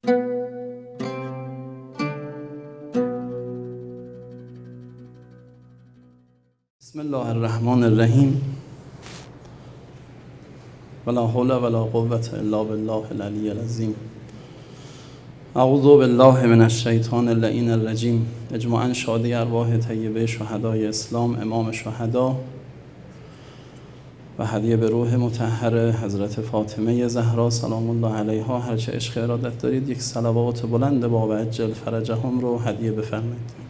بسم الله الرحمن الرحیم ولا حول ولا قوة الا بالله العلی العظیم. اعوذ بالله من الشیطان اللعین الرجیم. اجماعاً شادی ارواح طیبه شهدای اسلام، امام شهدا و هدیه به روح مطهر حضرت فاطمه زهرا سلام الله علیها. هرچه عشق ارادت دارید یک صلوات بلند باب عجل فرجهم رو هدیه بفرمایید.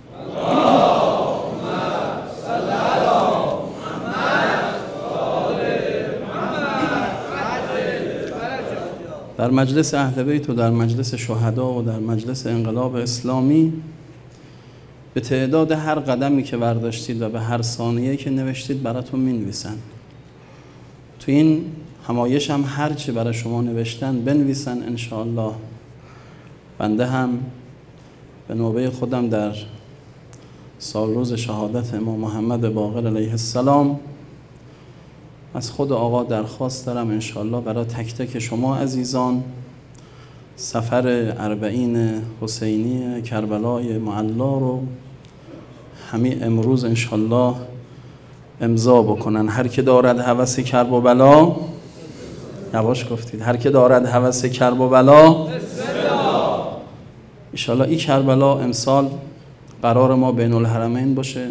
در مجلس اهل بیت و در مجلس شهدا و در مجلس انقلاب اسلامی به تعداد هر قدمی که برداشتید و به هر ثانیه‌ای که نوشتید براتون می‌نویسن. تو این همایش هم هر چی برای شما نوشتن بنویسن انشاءالله. بنده هم به نوبه خودم در سال روز شهادت امام محمد باقر علیه السلام از خود آقا درخواست دارم انشاءالله برای تک تک شما عزیزان سفر اربعین حسینی کربلای معلا رو همین امروز انشاءالله امضا بکنن. هر که دارد هوس کرب و بلا، یواش گفتید، هر که دارد هوس کرب و بلا انشاءالله این کربلا امسال قرار ما بین الحرمین باشه.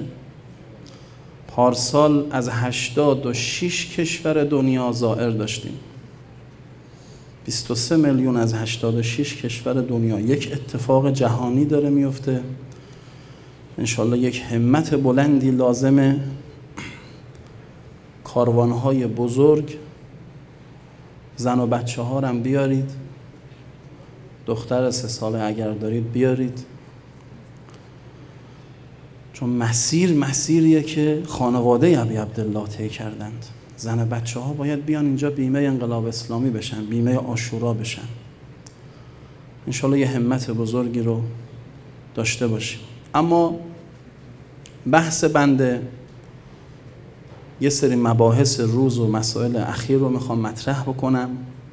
پارسال از 86 کشور دنیا زائر داشتیم، 23 میلیون از 86 کشور دنیا. یک اتفاق جهانی داره میفته. انشالله یک همت بلندی لازمه. کاروانهای بزرگ، زن و بچه ها رو هم بیارید، دختر 3 ساله اگر دارید بیارید، چون مسیریه که خانواده ابی عبدالله طی کردند. زن و بچه ها باید بیان اینجا بیمه انقلاب اسلامی بشن، بیمه عاشورا بشن. انشالله یه همت بزرگی رو داشته باشیم. اما بحث بنده یه سری مباحث روز و مسائل اخیر رو میخوام مطرح بکنم.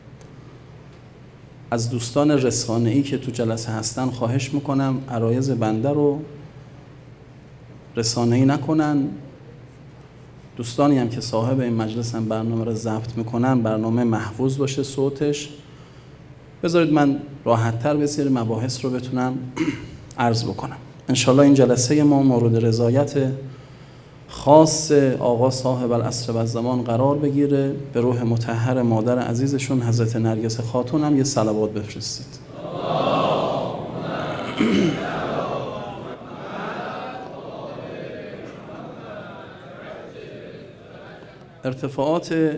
از دوستان رسانه‌ای که تو جلسه هستن خواهش میکنم عرایض بنده رو رسانه‌ای نکنن. دوستانی هم که صاحب این مجلس هم برنامه رو ضبط میکنن برنامه محفوظ باشه صوتش. بذارید من راحت‌تر به سری مباحث رو بتونم عرض بکنم. انشالله این جلسه ما مورد رضایت خاص آقا صاحب العصر و الزمان قرار بگیره. به روح مطهر مادر عزیزشون حضرت نرگس خاتون هم یه صلوات بفرستید. ارتفاعات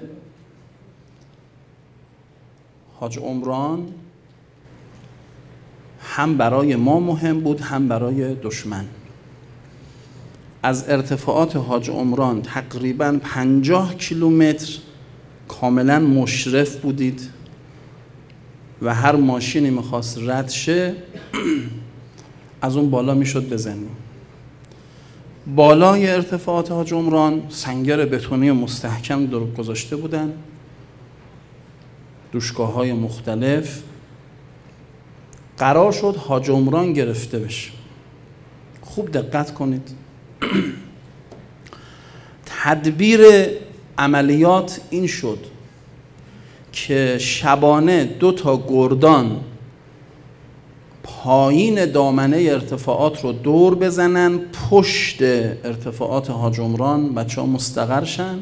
حاج عمران هم برای ما مهم بود هم برای دشمن. از ارتفاعات حاج عمران تقریباً 50 کیلومتر کاملاً مشرف بودید و هر ماشینی میخواست رد شه از اون بالا میشد بزنیم. بالای ارتفاعات حاج عمران سنگر بتونی مستحکم درست گذاشته بودن، دوشگاه‌های مختلف. قرار شد حاج عمران گرفته بشه. خوب دقت کنید. تدبیر عملیات این شد که شبانه 2 گردان پایین دامنه ارتفاعات رو دور بزنن، پشت ارتفاعات حاج عمران بچه‌ها مستقر شن.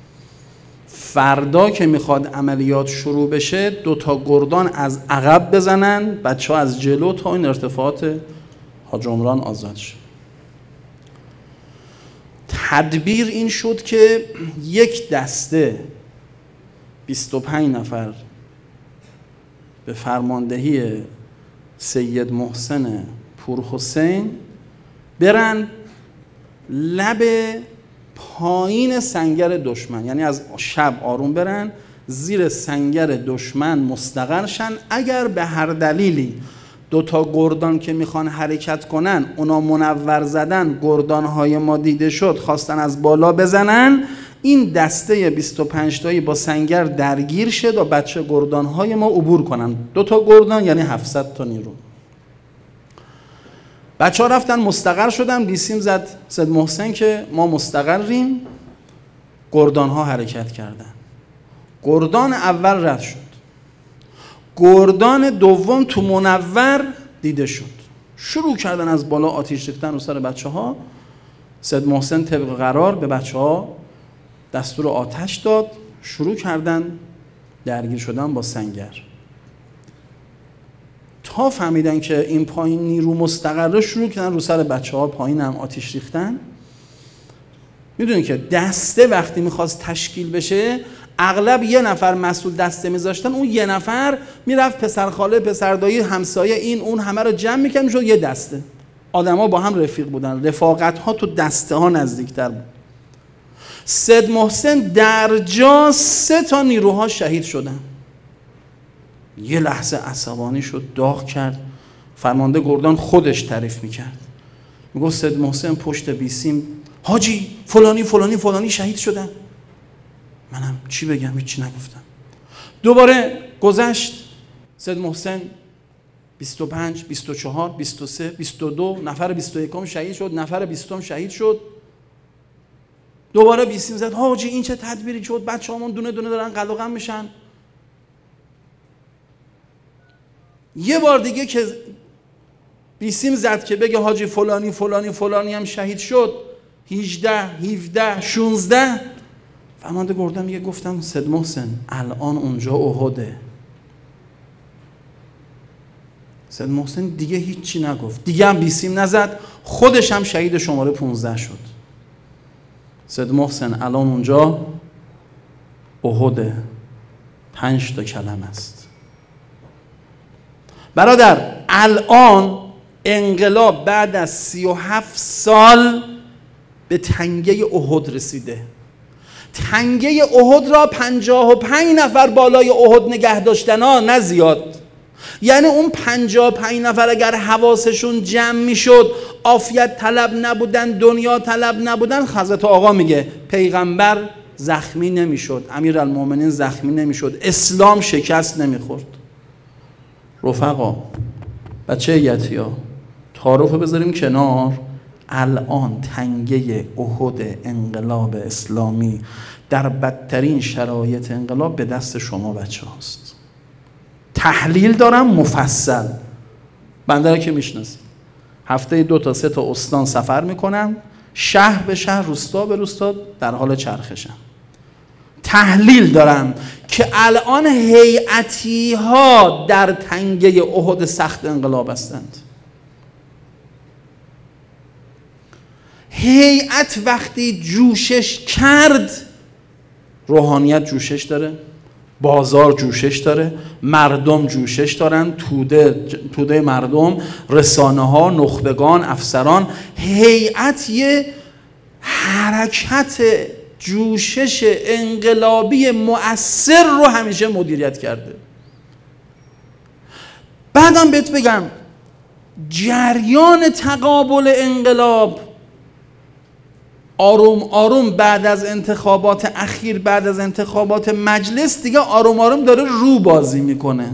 فردا که میخواد عملیات شروع بشه 2 گردان از عقب بزنن، بچه‌ها از جلو تا این ارتفاعات حاج عمران آزاد شد. تدبیر این شد که یک دسته 25 نفر به فرماندهی سید محسن پورحسین برن لب پایین سنگر دشمن، یعنی از شب آروم برن زیر سنگر دشمن مستقر شن. اگر به هر دلیلی 2 گردان که میخوان حرکت کنن اونا منور زدن، گردانهای ما دیده شد خواستن از بالا بزنن، این دسته 25 تایی با سنگر درگیر شد و بچه گردانهای ما عبور کنن. 2 تا گردان یعنی 700 تا نیرو. بچه ها رفتن مستقر شدن. بیسیم زد سید محسن که ما مستقریم. گردان ها حرکت کردن. گردان اول رد شد. گردان دوم تو منور دیده شد. شروع کردن از بالا آتیش ریختن رو سر بچه ها. سید محسن طبق قرار به بچه ها دستور آتش داد. شروع کردن درگیر شدن با سنگر تا فهمیدن که این پایین نیرو مستقره. شروع کردن رو سر بچه ها پایین هم آتیش ریختن. میدونید که دسته وقتی میخواست تشکیل بشه اغلب یه نفر مسئول دسته میذاشتن، اون یه نفر میرفت پسرخاله، پسردایی، همسایه، این اون همه رو جمع میکرد، میشد یه دسته. آدما با هم رفیق بودن، رفاقت ها تو دسته ها نزدیکتر بود. سید محسن در جا 3 تا نیروها شهید شدن. یه لحظه عصبانی شد، داغ کرد. فرمانده گردان خودش تعریف میکرد، میگفت سید محسن پشت بیسیم حاجی فلانی فلانی فلانی شهید شدن. منم چی بگم، هیچی نگفتم. دوباره گذشت. سید محسن 25 24 23 22 نفر 21 شهید شد، نفر 20 شهید شد. دوباره بیسیم زد حاجی این چه تدبیری شد، بچه‌هامون دونه دونه دارن قلقم میشن. یه بار دیگه که بیسیم زد که بگه حاجی فلانی فلانی فلانی هم شهید شد، 18 17 16 فرمانده گردان میگه گفتم سید محسن الان اونجا احده. سید محسن دیگه هیچی نگفت، دیگه هم بیسیم نزد، خودش هم شهید شماره 15 شد. سید محسن الان اونجا احده. 5 تا کلمه است. برادر الان انقلاب بعد از 37 سال به تنگه احد رسیده. تنگه احد را 55 نفر بالای احد نگه داشتن ها، نه زیاد. یعنی اون 55 نفر اگر حواسشون جمع میشد، عافیت طلب نبودن، دنیا طلب نبودن، حضرت آقا میگه پیغمبر زخمی نمیشد، امیرالمومنین زخمی نمیشد، اسلام شکست نمیخورد. رفقا بچه یتیا تعارف بذاریم کنار. الان تنگه احد انقلاب اسلامی در بدترین شرایط انقلاب به دست شما بچه هاست. تحلیل دارم مفصل، بنده را که میشناسید. هفته 2 تا 3 تا استان سفر میکنم، شهر به شهر، روستا به روستا در حال چرخشم. تحلیل دارم که الان هیئتی ها در تنگه احد سخت انقلاب هستند. هیئت وقتی جوشش کرد، روحانیت جوشش داره، بازار جوشش داره، مردم جوشش دارن، توده مردم، رسانه ها، نخبگان، افسران. هیئت یه حرکت جوشش انقلابی مؤثر رو همیشه مدیریت کرده. بعدم بهت بگم جریان تقابل انقلاب آروم آروم بعد از انتخابات اخیر، بعد از انتخابات مجلس دیگه آروم آروم داره رو بازی میکنه.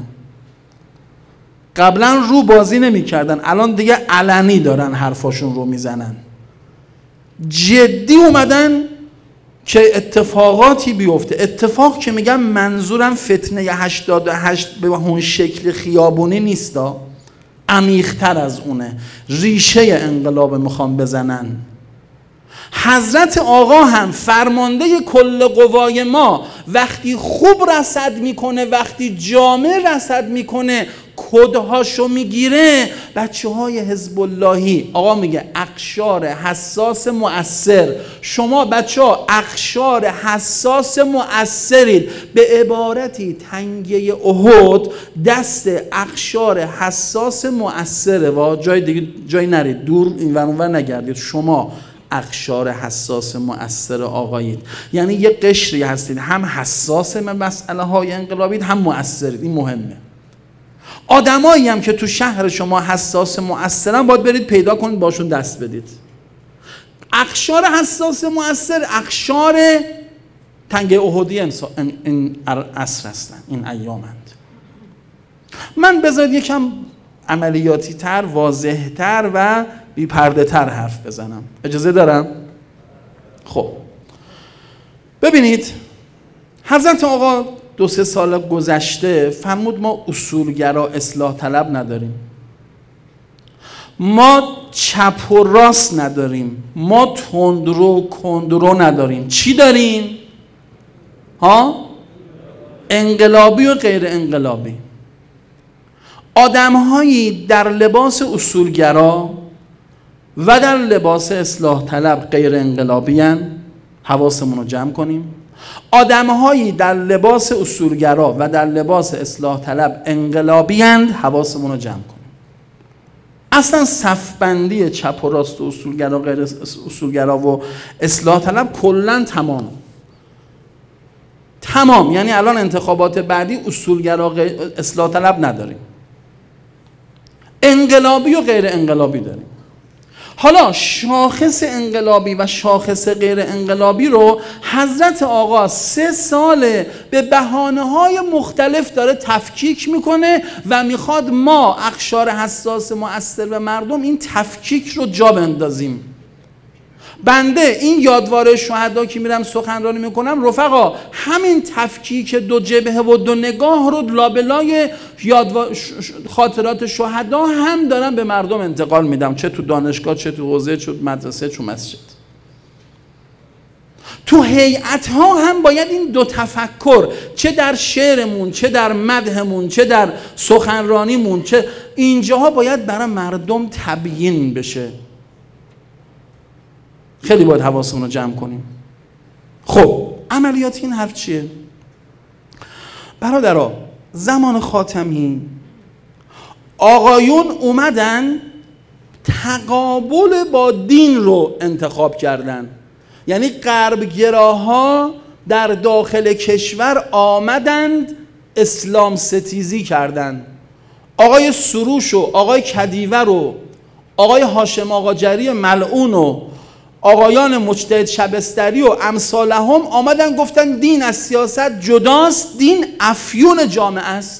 قبلا رو بازی نمیکردن، الان دیگه علنی دارن حرفاشون رو میزنن. جدی اومدن که اتفاقاتی بیفته. اتفاق که میگم منظورم فتنه 88 به اون شکل خیابونی نیستا، عمیق‌تر از اونه. ریشه انقلاب میخوام بزنن. حضرت آقا هم فرمانده کل قوای ما وقتی خوب رصد میکنه، وقتی جامع رصد میکنه، کدهاشو میگیره، بچه های حزب اللهی، آقا میگه اقشار حساس مؤثر. شما بچه ها اقشار حساس مؤثرید. به عبارتی تنگه احد دست اقشار حساس مؤثره و جای دیگه جای نرید، دور این ور اون ور نگردید. شما اقشار حساس مؤثر آقایید، یعنی یه قشری هستید، هم حساس مسئله های انقلابید، هم مؤثرید. این مهمه. آدمایی هم که تو شهر شما حساس مؤثرن باید برید پیدا کنید، باشون دست بدید. اقشار حساس مؤثر اقشار تنگه احدی این عصر هستن، این ایامند. من بذارید یکم عملیاتی تر، واضح تر و بی پرده تر حرف بزنم، اجازه دارم؟ خب ببینید، حضرت آقا 2-3 سال گذشته فرمود ما اصولگرا اصلاح طلب نداریم، ما چپ و راست نداریم، ما تندرو کندرو نداریم. چی داریم؟ انقلابی و غیر انقلابی. آدم‌هایی در لباس اصولگرا و در لباس اصلاح طلب غیر انقلابی هن. حواسمون رو جمع کنیم. آدم‌هایی در لباس اصولگرا و در لباس اصلاح طلب انقلابی هن. حواسمون رو جمع کنیم. اصلا صفبندی چپ و راست و اصولگرا غیر اصولگرا و اصلاح طلب کلاً تمام. یعنی الان انتخابات بعدی اصولگرا اصلاح طلب نداریم، انقلابی و غیر انقلابی داریم. حالا شاخص انقلابی و شاخص غیر انقلابی رو حضرت آقا 3 ساله به بهانه‌های مختلف داره تفکیک میکنه و میخواد ما اقشار حساس مؤثر و مردم این تفکیک رو جا بندازیم. بنده این یادواره شهدا که میرم سخنرانی میکنم، رفقا همین تفکیک 2 جبهه و 2 نگاه رو لابلای خاطرات شهدا هم دارم به مردم انتقال میدم، چه تو دانشگاه، چه تو حوزه، چه تو مدرسه، چه تو مسجد. تو هیئت ها هم باید این 2 تفکر، چه در شعرمون، چه در مدحمون، چه در سخنرانیمون، چه اینجاها باید برای مردم تبیین بشه. خیلی باید حواسمون رو جمع کنیم. خب عملیات این حرف چیه؟ برادرها، زمان خاتمی آقایون اومدن تقابل با دین رو انتخاب کردن. یعنی غربگراها در داخل کشور آمدند اسلام ستیزی کردند. آقای سروش و آقای کدیور و آقای هاشم آقاجری ملعون و آقایان مجتهد شبستری و امثالهم آمدن گفتن دین از سیاست جداست، دین افیون جامعه است.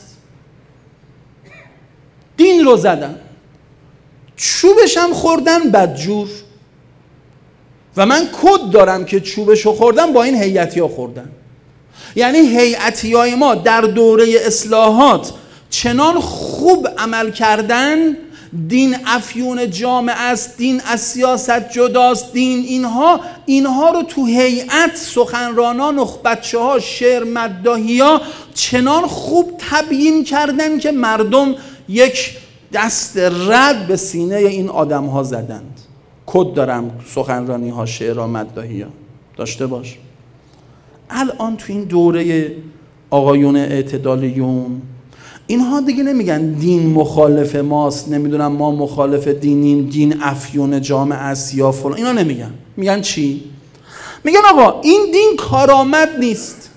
دین رو زدن، چوبش هم خوردن بدجور. و من کد دارم که چوبش رو خوردن با این هیئتی ها خوردن. یعنی هیئتی های ما در دوره اصلاحات چنان خوب عمل کردن، دین افیون جامعه است، دین از سیاست جداست، دین اینها رو تو هیئت سخنرانان و بچه ها شعر مداحی ها چنان خوب تبیین کردن که مردم یک دست رد به سینه این آدم ها زدند. کد دارم سخنرانی ها، شعر ها، مداحی ها، داشته باش. الان تو این دوره آقایون اعتدالیون اینها دیگه نمیگن دین مخالف ماست، نمیدونم ما مخالف دینیم، دین افیون جامعه است یا فلان. اینا نمیگن. میگن چی؟ میگن آقا این دین کارآمد نیست.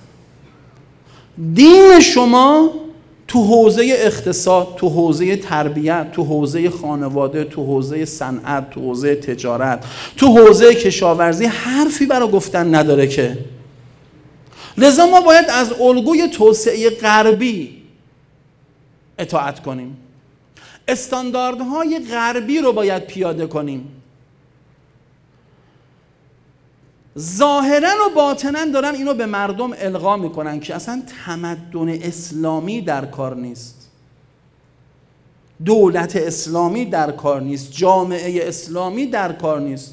دین شما تو حوزه اقتصاد، تو حوزه تربیت، تو حوزه خانواده، تو حوزه صنعت، تو حوزه تجارت، تو حوزه کشاورزی حرفی برای گفتن نداره که. لذا ما باید از الگوی توسعه غربی اطاعت کنیم. استانداردهای غربی رو باید پیاده کنیم. ظاهرا و باطنا دارن اینو به مردم القا میکنن که اصلا تمدن اسلامی در کار نیست، دولت اسلامی در کار نیست، جامعه اسلامی در کار نیست.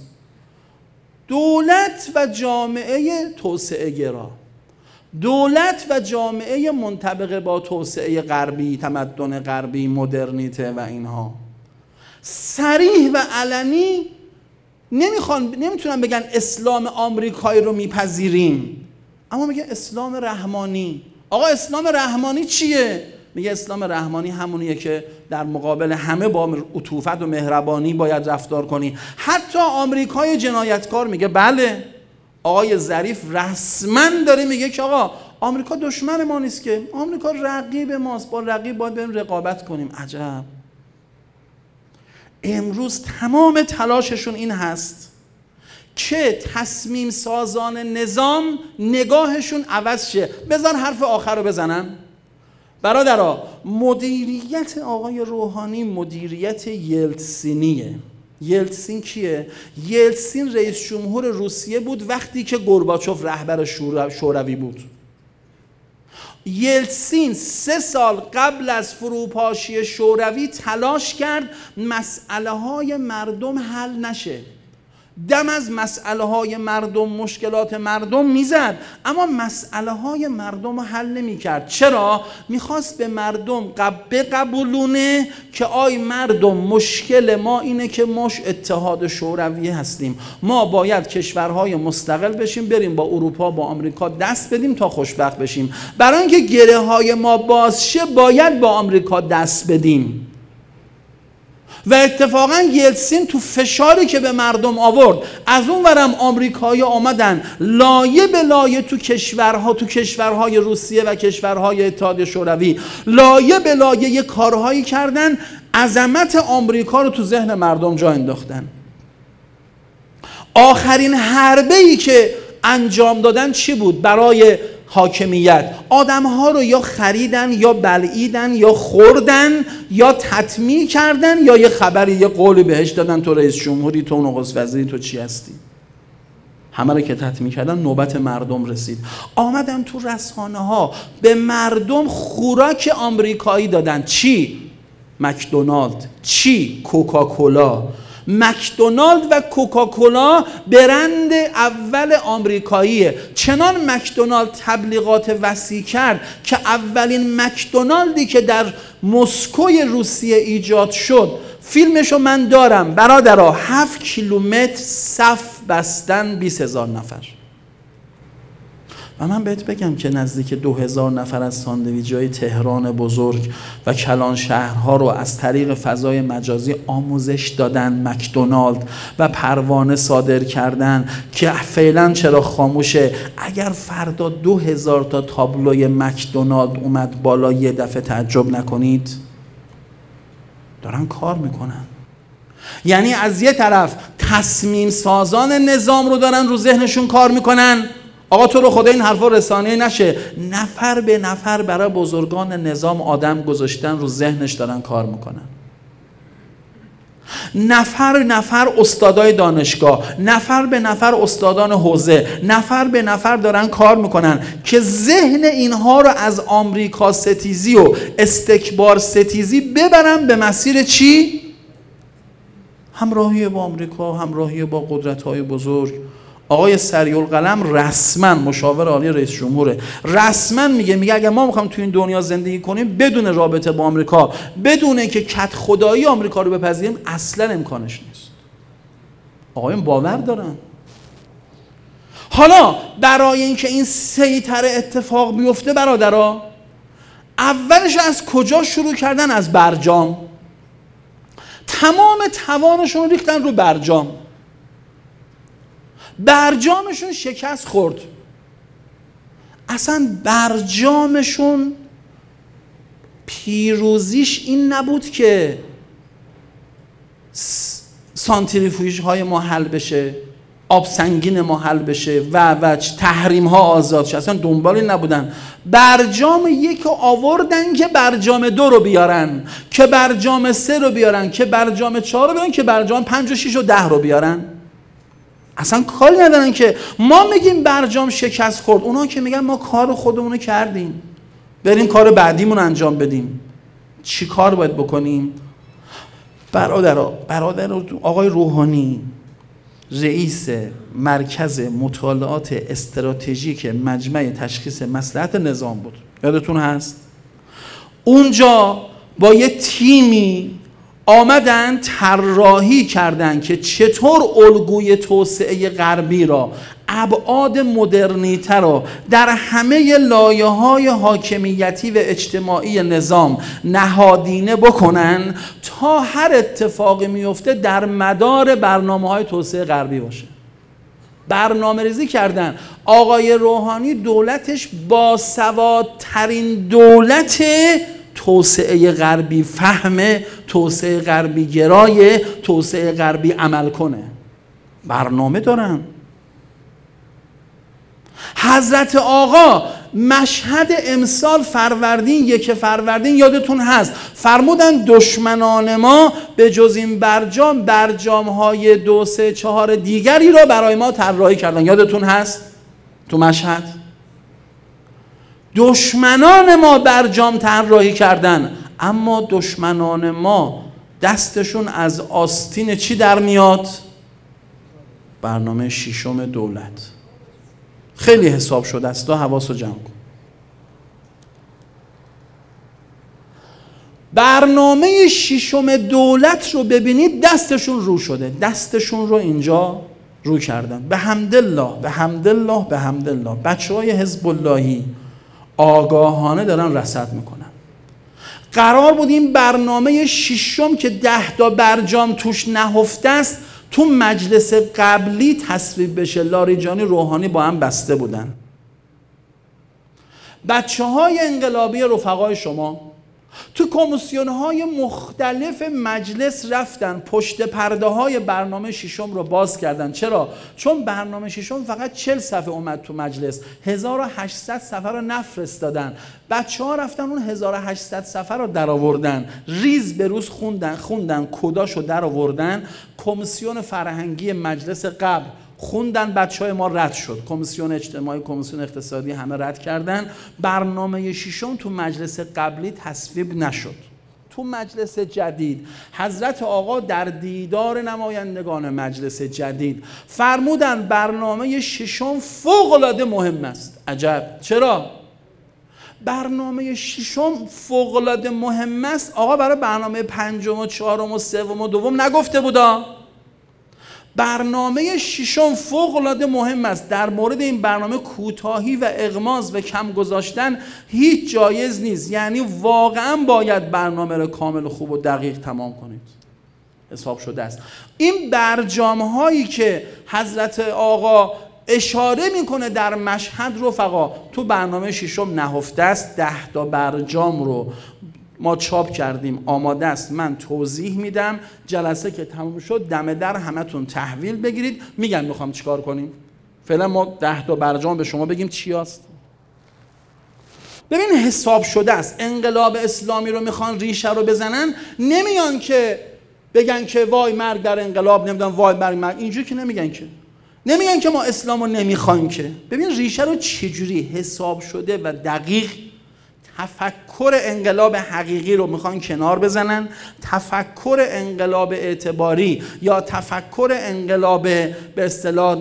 دولت و جامعه توسعه گرا، دولت و جامعه منطبق با توسعه غربی، تمدن غربی، مدرنیته و اینها صریح و علنی نمیتونن بگن اسلام آمریکایی رو میپذیریم، اما میگه اسلام رحمانی. آقا اسلام رحمانی چیه؟ میگه اسلام رحمانی همونیه که در مقابل همه با عطوفت و مهربانی باید رفتار کنی. حتی آمریکای جنایتکار میگه بله. آقای ظریف رسما داره میگه که آقا آمریکا دشمن ما نیست، که آمریکا رقیب ماست، با رقیب باید بریم رقابت کنیم. عجب. امروز تمام تلاششون این هست که تصمیم سازان نظام نگاهشون عوض شه. بذار حرف آخر رو بزنم. برادرها، مدیریت آقای روحانی مدیریت یلتسینیه. یلتسین کیه؟ یلتسین رئیس جمهور روسیه بود وقتی که گورباچوف رهبر شوروی بود. یلتسین 3 سال قبل از فروپاشی شوروی تلاش کرد مسئله های مردم حل نشه. دم از مسئله های مردم، مشکلات مردم میزد، اما مسئله های مردم رو حل نمی کرد. چرا؟ میخواست به مردم بقبولونه که آی مردم، مشکل ما اینه که ما اتحاد شوروی هستیم، ما باید کشورهای مستقل بشیم، بریم با اروپا با آمریکا دست بدیم تا خوشبخت بشیم. برای اینکه گره های ما باز شه باید با آمریکا دست بدیم. و اتفاقا یلتسین تو فشاری که به مردم آورد، از اون ورم آمریکایی آمدن لایه به لایه تو کشورهای روسیه و کشورهای اتحاد شوروی لایه به لایه یه کارهایی کردن، عظمت آمریکا رو تو ذهن مردم جا انداختن. آخرین حربه‌ای که انجام دادن چی بود برای حاکمیت؟ آدم‌ها رو یا خریدن یا بلعیدن یا خوردن یا تطمیع کردن یا یه خبری، یه قولی بهش دادن تو رئیس جمهوری، تو نخست وزیری، تو چی هستی. همه رو که تطمیع کردن نوبت مردم رسید. آمدن تو رسانه‌ها به مردم خوراک آمریکایی دادن. چی؟ مکدونالد. چی؟ کوکاکولا. مکدونالد و کوکاکولا برند اول آمریکاییه. چنان مکدونالد تبلیغات وسیع کرد که اولین مکدونالدی که در مسکوی روسیه ایجاد شد، فیلمشو من دارم برادرها، 7 کیلومتر صف بستن 20,000 نفر. و من بهت بگم که نزدیک 2000 نفر از ساندویچ‌های تهران بزرگ و کلان شهرها رو از طریق فضای مجازی آموزش دادن مکدونالد و پروانه صادر کردن که فعلا چرا خاموشه. اگر فردا 2000 تا تابلوی مکدونالد اومد بالا یه دفعه تعجب نکنید، دارن کار میکنن. یعنی از یه طرف تصمیم سازان نظام رو دارن رو ذهنشون کار میکنن. آقا تو رو خدا این حرفا رسانه‌ای نشه. نفر به نفر برای بزرگان نظام آدم گذاشتن رو ذهنش دارن کار میکنن. نفر نفر استادای دانشگاه، نفر به نفر استادان حوزه، نفر به نفر دارن کار میکنن که ذهن اینها رو از آمریکا ستیزی و استکبار ستیزی ببرن به مسیر چی؟ همراهی با آمریکا، همراهی با قدرت‌های بزرگ. آقای سریع‌القلم رسما مشاور عالی رئیس جمهوره، رسما میگه اگر ما میخوایم تو این دنیا زندگی کنیم بدون رابطه با آمریکا، بدون که کت خدایی آمریکا رو بپذیریم، اصلا امکانش نیست. آقایون باور دارن. حالا برای اینکه این سیطره اتفاق بیفته برادرها، اولش از کجا شروع کردن؟ از برجام. تمام توانشون ریختن رو برجام. برجامشون شکست خورد. اصلا برجامشون پیروزیش این نبود که سانتریفیوژ های ما حل بشه، آب سنگین ما حل بشه و تحریم ها آزاد شه. اصلا دنبال این نبودن. برجام 1 رو آوردن که برجام 2 رو بیارن، که برجام 3 رو بیارن، که برجام 4 رو بیارن، که برجام 5 و 6 و 10 رو بیارن. اصلا کاری ندارن که ما میگیم برجام شکست خورد، اونا که میگن ما کار خودمونو کردیم، بریم کار بعدیمون انجام بدیم. چی کار باید بکنیم؟ برادر آقای روحانی رئیس مرکز مطالعات استراتژیک مجمع تشخیص مصلحت نظام بود، یادتون هست؟ اونجا با یه تیمی آمدن طراحی کردن که چطور الگوی توسعه غربی را، ابعاد مدرنیته را در همه لایه‌های حاکمیتی و اجتماعی نظام نهادینه بکنن تا هر اتفاقی میفته در مدار برنامه‌های توسعه غربی باشه. برنامه ریزی کردن. آقای روحانی دولتش باسوادترین دولت توسعه غربی فهم، توسعه غربی گرای، توسعه غربی عمل کنه. برنامه دارن. حضرت آقا مشهد امسال فروردین 1 فروردین یادتون هست فرمودن دشمنان ما به جز این برجام‌های 2 3 4 دیگری را برای ما طراحی کردن. یادتون هست تو مشهد دشمنان ما برجام طراحی کردن، اما دشمنان ما دستشون از آستین چی در میاد؟ برنامه 6 دولت. خیلی حساب شده است، حواسو جمع کن. برنامه 6 دولت رو ببینید، دستشون رو شده، دستشون رو اینجا رو کردن. به حمدالله به حمدالله به حمدالله بچه‌های حزب اللهی آگاهانه دارن رصد میکنن. قرار بود این برنامه 6 که 10 تا برجام توش نهفته است تو مجلس قبلی تصویب بشه. لاریجانی روحانی با هم بسته بودن. بچه‌های انقلابی رفقای شما تو کمیسیون‌های مختلف مجلس رفتن پشت پرده‌های برنامه 6 رو باز کردن. چرا؟ چون برنامه 6 فقط 40 صفحه اومد تو مجلس، 1800 صفحه رو نفرستادن. بچه‌ها رفتن اون 1800 صفحه رو در آوردن، ریز به روز خوندن کداشو در آوردن. کمیسیون فرهنگی مجلس قبل خوندن، بچه‌های ما رد شد. کمیسیون اجتماعی، کمیسیون اقتصادی همه رد کردن. برنامه 6 تو مجلس قبلی تصویب نشد. تو مجلس جدید حضرت آقا در دیدار نمایندگان مجلس جدید فرمودن برنامه 6 فوق‌العاده مهم است. عجب، چرا؟ برنامه 6 فوق‌العاده مهم است. آقا برای برنامه 5 و 4 و 3 و 2 نگفته بودا؟ برنامه 6 فوق‌العاده مهم است. در مورد این برنامه کوتاهی و اغماض و کم گذاشتن هیچ جایز نیست. یعنی واقعا باید برنامه رو کامل خوب و دقیق تمام کنید. حساب شده است. این برجام هایی که حضرت آقا اشاره میکنه در مشهد رفقا تو برنامه 6 نهفته است. 10 تا برجام رو ما چاپ کردیم، آماده است. من توضیح میدم، جلسه که تموم شد دم در همتون تحویل بگیرید. میگن میخوام چیکار کنیم. فعلا ما 10 تا برجام به شما بگیم چی است. ببین حساب شده است. انقلاب اسلامی رو میخوان ریشه رو بزنن، نمیان که بگن که وای مرگ در انقلاب، نمیدونم وای مرگ. اینجوری که نمیگن که ما اسلام رو نمیخوایم. که ببین ریشه رو چجوری حساب شده و دقیق. تفکر انقلاب حقیقی رو میخوان کنار بزنن، تفکر انقلاب اعتباری یا تفکر انقلاب به اصطلاح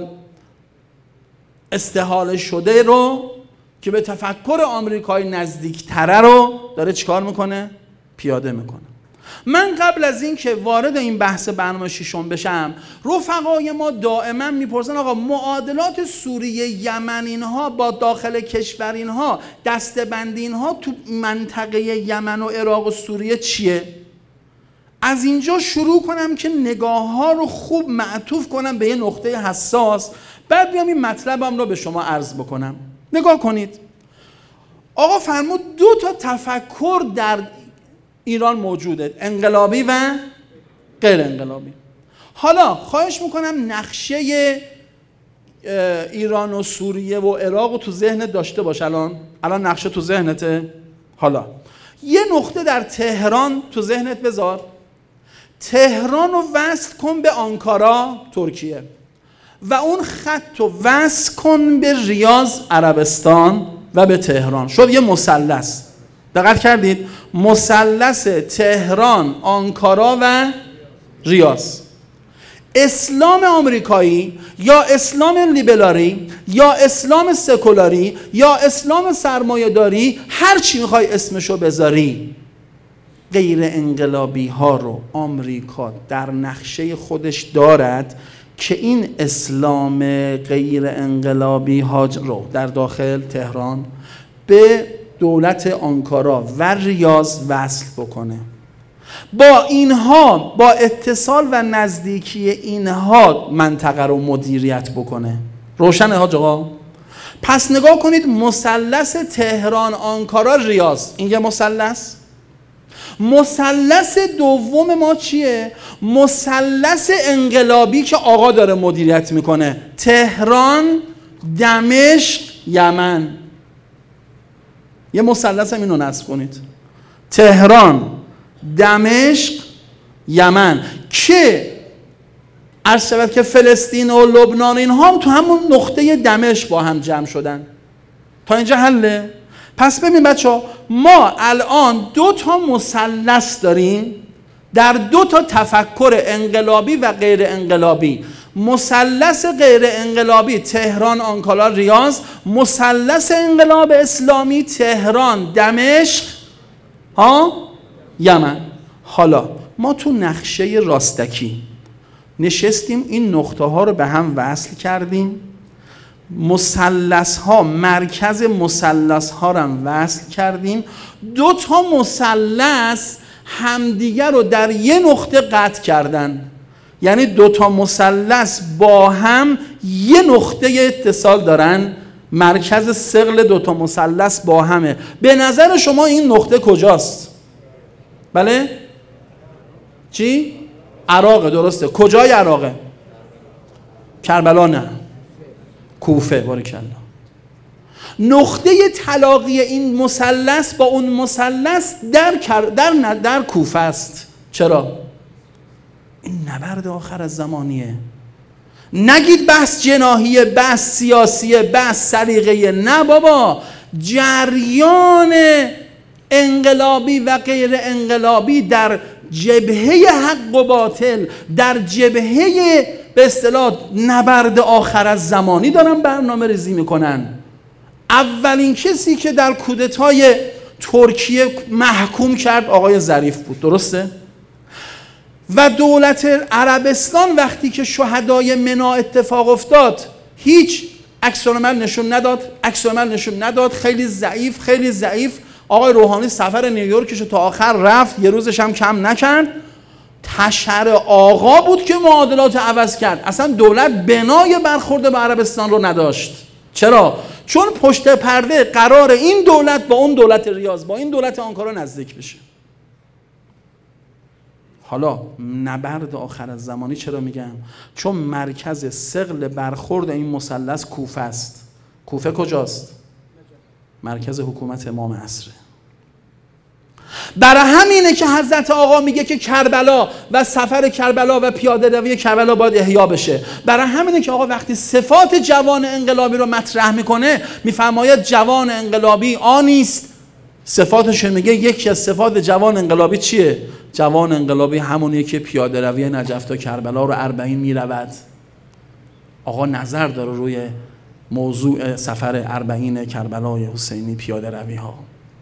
استحاله شده رو که به تفکر آمریکایی نزدیکتره رو داره چیکار میکنه؟ پیاده میکنه. من قبل از این که وارد این بحث برنامه 6 بشم، رفقای ما دائما میپرسن آقا معادلات سوریه، یمن، اینها با داخل کشور، اینها دسته‌بندی اینها تو منطقه یمن و عراق و سوریه چیه؟ از اینجا شروع کنم که نگاه ها رو خوب معطوف کنم به یه نقطه حساس، بعد بیام این مطلبم رو به شما عرض بکنم. نگاه کنید. آقا فرمود 2 تا تفکر در ایران موجوده، انقلابی و غیر انقلابی. حالا خواهش میکنم نقشه ایران و سوریه و عراق رو تو ذهنت داشته باش. الان نقشه تو ذهنته. حالا یه نقطه در تهران تو ذهنت بذار. تهران رو وصل کن به آنکارا ترکیه و اون خط رو وصل کن به ریاض عربستان و به تهران. شد یه مثلث. دقت کردید؟ مثلث تهران، آنکارا و ریاض. اسلام آمریکایی یا اسلام لیبراری یا اسلام سکولاری یا اسلام سرمایه‌داری، هر چی میخوای اسمشو بذاری، غیر انقلابی ها رو آمریکا در نقشه خودش دارد که این اسلام غیر انقلابی ها رو در داخل تهران به دولت آنکارا و ریاض وصل بکنه. با اینها، با اتصال و نزدیکی اینها منطقه رو مدیریت بکنه. روشنه حاج آقا؟ پس نگاه کنید، مثلث تهران، آنکارا، ریاض، این یه مثلث. مثلث دوم ما چیه؟ مثلث انقلابی که آقا داره مدیریت میکنه. تهران، دمشق، یمن. یه مثلث هم اینو نصب کنید. تهران، دمشق، یمن، که عرض شود که فلسطین و لبنان اینها هم تو همون نقطه دمشق با هم جمع شدن. تا اینجا حله؟ پس ببین بچه‌ها، ما الان 2 تا مثلث داریم در 2 تا تفکر انقلابی و غیر انقلابی. مثلث غیر انقلابی تهران، آنکارا، ریاض. مثلث انقلاب اسلامی تهران، دمشق، یمن. حالا ما تو نقشه راستکی نشستیم این نقطه ها رو به هم وصل کردیم، مثلث ها، مرکز مثلث ها رو هم وصل کردیم. 2 تا مثلث همدیگر رو در یه نقطه قطع کردن، یعنی 2 تا مثلث با هم یه نقطه اتصال دارن. مرکز ثقل 2 تا مثلث با همه. به نظر شما این نقطه کجاست؟ بله؟ چی؟ عراقه. درسته. کجای عراقه؟ کربلا نه، کوفه. باریکلا. نقطه تلاقی این مثلث با اون مثلث در کوفه است. چرا؟ این نبرد آخر از زمانیه. نگید بحث جناحیه، بحث سیاسیه، بحث سلیقه‌ایه. نه بابا، جریان انقلابی و غیر انقلابی در جبهه حق و باطل، در جبهه به اصطلاح نبرد آخر از زمانی دارن برنامه ریزی میکنن. اولین کسی که در کودتای ترکیه محکوم کرد آقای ظریف بود. درسته؟ و دولت عربستان وقتی که شهدای منا اتفاق افتاد هیچ عکس العمل نشون نداد. خیلی ضعیف. آقای روحانی سفر نیویورکش تا آخر رفت، یه روزش هم کم نکرد. تشر آقا بود که معادلات عوض کرد. اصلا دولت بنای برخورد به عربستان رو نداشت. چرا؟ چون پشت پرده قرار این دولت با اون دولت ریاض، با این دولت آنکارا نزدیک بشه. حالا نبرد آخر از زمانی چرا میگم؟ چون مرکز ثقل برخورد این مثلث کوفه است. کوفه کجاست؟ مرکز حکومت امام عصره. برای همینه که حضرت آقا میگه که کربلا و سفر کربلا و پیاده روی کربلا باید احیا بشه. برای همینه که آقا وقتی صفات جوان انقلابی رو مطرح میکنه میفرماید جوان انقلابی آنیست. صفاتش میگه یکی از صفات جوان انقلابی چیه؟ جوان انقلابی همونیه که پیاده روی نجف تا کربلا رو 40 میرود. آقا نظر داره روی موضوع سفر 40 کربلای حسینی، پیاده روی ها.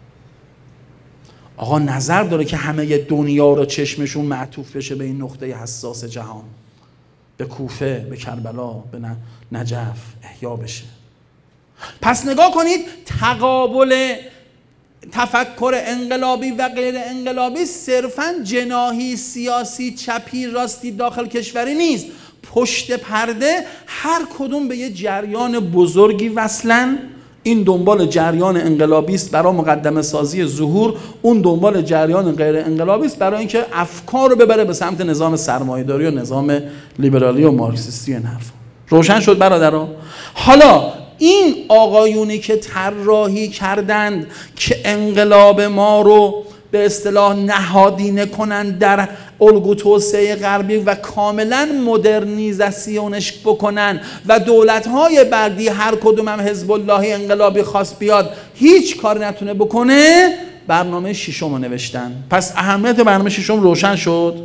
آقا نظر داره که همه دنیا رو چشمشون معطوف بشه به این نقطه حساس جهان، به کوفه، به کربلا، به نجف احیا بشه. پس نگاه کنید، تقابل تفکر انقلابی و غیر انقلابی صرفاً جناحی، سیاسی، چپی، راستی، داخل کشوری نیست. پشت پرده هر کدوم به یه جریان بزرگی وصلن. این دنبال جریان انقلابی است برای مقدمه سازی ظهور، اون دنبال جریان غیر انقلابی است برای اینکه افکار رو ببره به سمت نظام سرمایه‌داری و نظام لیبرالی و مارکسیستی. این حرف روشن شد برادران؟ حالا این آقایونی که طراحی کردند که انقلاب ما رو به اصطلاح نهادینه کنند در الگوی توسعه غربی و کاملا مدرنیزاسیونش بکنن و دولت‌های بعدی هر کدوم هم حزب اللهی انقلابی خاص بیاد هیچ کار نتونه بکنه، برنامه 6 رو نوشتن. پس اهمیت برنامه 6 روشن شد.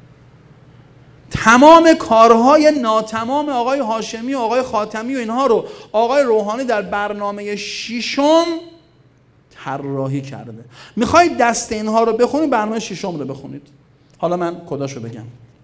تمام کارهای ناتمام آقای هاشمی و آقای خاتمی و اینها رو آقای روحانی در برنامه 6 طراحی کرده. میخواید دست اینها رو بخونید، برنامه 6 رو بخونید. حالا من کداشو بگم.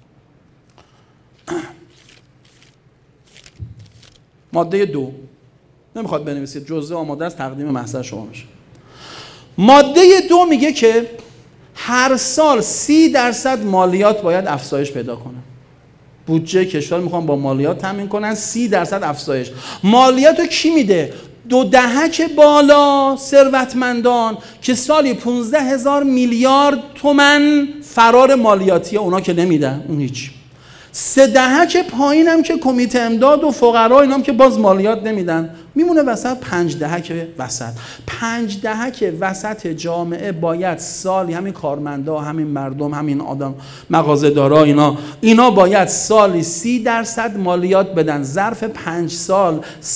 ماده 2 نمیخواد بنویسید، جزء آماده است، تقدیم محضر شما میشه. ماده 2 میگه که هر سال 30% مالیات باید افزایش پیدا کنه. بودجه کشور میخوان با مالیات تامین کنن، 30% افزایش. مالیات رو کی میده؟ 2 دهک بالا ثروتمندان که سالی 15,000 میلیارد تومان فرار مالیاتی، اونا که نمیدن، اون هیچ. 3 دهک پایین هم که کمیته امداد و فقرا، اینا هم که باز مالیات نمیدن، میمونه وسط 5 دهک وسط. 5 دهک وسط جامعه باید سالی، همین کارمندا، همین مردم، همین آدم مغازه‌دارا، اینا باید سالی 30% مالیات بدن. ظرف 5 سال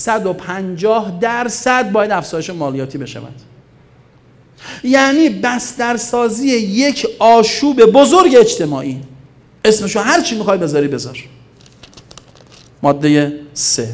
150% باید افزایش مالیاتی بشود. یعنی بسترسازی یک آشوب بزرگ اجتماعی، اسمشو هر چی میخوای بذاری بذار. ماده 3.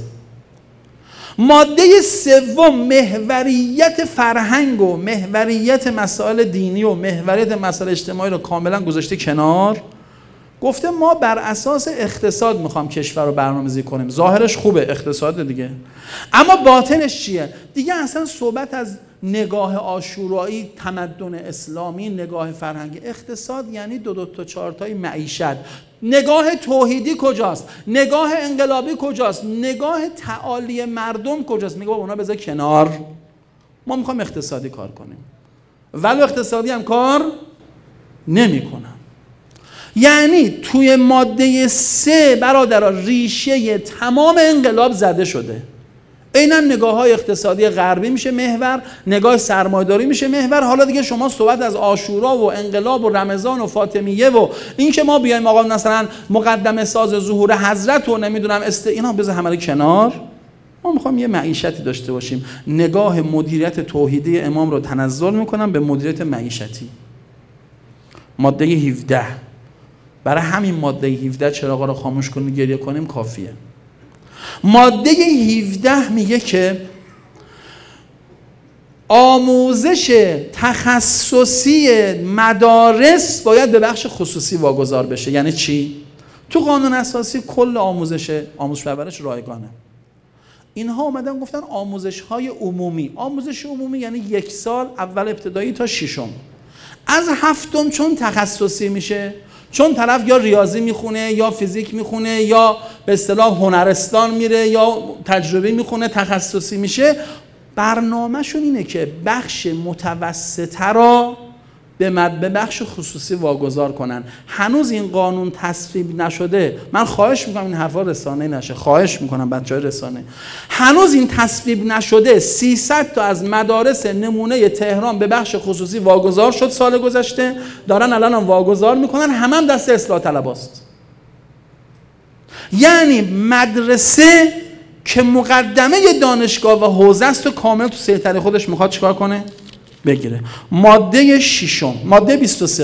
ماده 3 محوریت فرهنگ و محوریت مسائل دینی و محوریت مسائل اجتماعی رو کاملا گذاشته کنار. گفته ما بر اساس اقتصاد میخوام کشور رو برنامه‌ریزی کنیم. ظاهرش خوبه، اقتصاد دیگه، اما باطنش چیه؟ دیگه اصلا صحبت از نگاه عاشورایی، تمدن اسلامی، نگاه فرهنگی. اقتصاد یعنی 2 تا 4 تای معیشت. نگاه توحیدی کجاست؟ نگاه انقلابی کجاست؟ نگاه تعالی مردم کجاست؟ میگه اونا بذار کنار، ما میخوام اقتصادی کار کنیم. ولی اقتصادی هم کار نمیکنن. یعنی توی ماده 3 برادرها ریشه تمام انقلاب زده شده. عیناً نگاه‌های اقتصادی غربی میشه محور، نگاه سرمایه‌داری میشه محور. حالا دیگه شما صحبت از عاشورا و انقلاب و رمضان و فاطمیه و این که ما بیایم آقا مثلا مقدمه ساز ظهور حضرت و نمیدونم اینا بذار همه کنار. ما میخوام یه معیشتی داشته باشیم. نگاه مدیریت توحیدی امام رو تنزل میکنم به مدیریت معیشتی. ماده 17. برای همین ماده 17 چراغا رو خاموش کنیم گریه کنیم کافیه. ماده 17 میگه که آموزش تخصصی مدارس باید به بخش خصوصی واگذار بشه. یعنی چی؟ تو قانون اساسی کل آموزش پرورش رایگانه. اینها اومدن گفتن آموزش‌های عمومی. آموزش عمومی یعنی 1 سال اول ابتدایی تا 6م. از 7م چون تخصصی میشه، چون طرف یا ریاضی میخونه یا فیزیک میخونه یا به اصطلاح هنرستان میره یا تجربی میخونه، تخصصی میشه، برنامه‌شون اینه که بخش متوسطه را به بخش خصوصی واگذار کنن. هنوز این قانون تصویب نشده. من خواهش میکنم این حرفا رسانه‌ای نشه. خواهش میکنم بچه‌های رسانه. هنوز این تصویب نشده. 300 تا از مدارس نمونه تهران به بخش خصوصی واگذار شد سال گذشته. دارن الان واگذار میکنن. هم دست اصلاح طلباست. یعنی مدرسه که مقدمه دانشگاه و حوزه است و کامل تو سیطره خودش میخواد چیکار کنه؟ بگیره. ماده 6. ماده 23.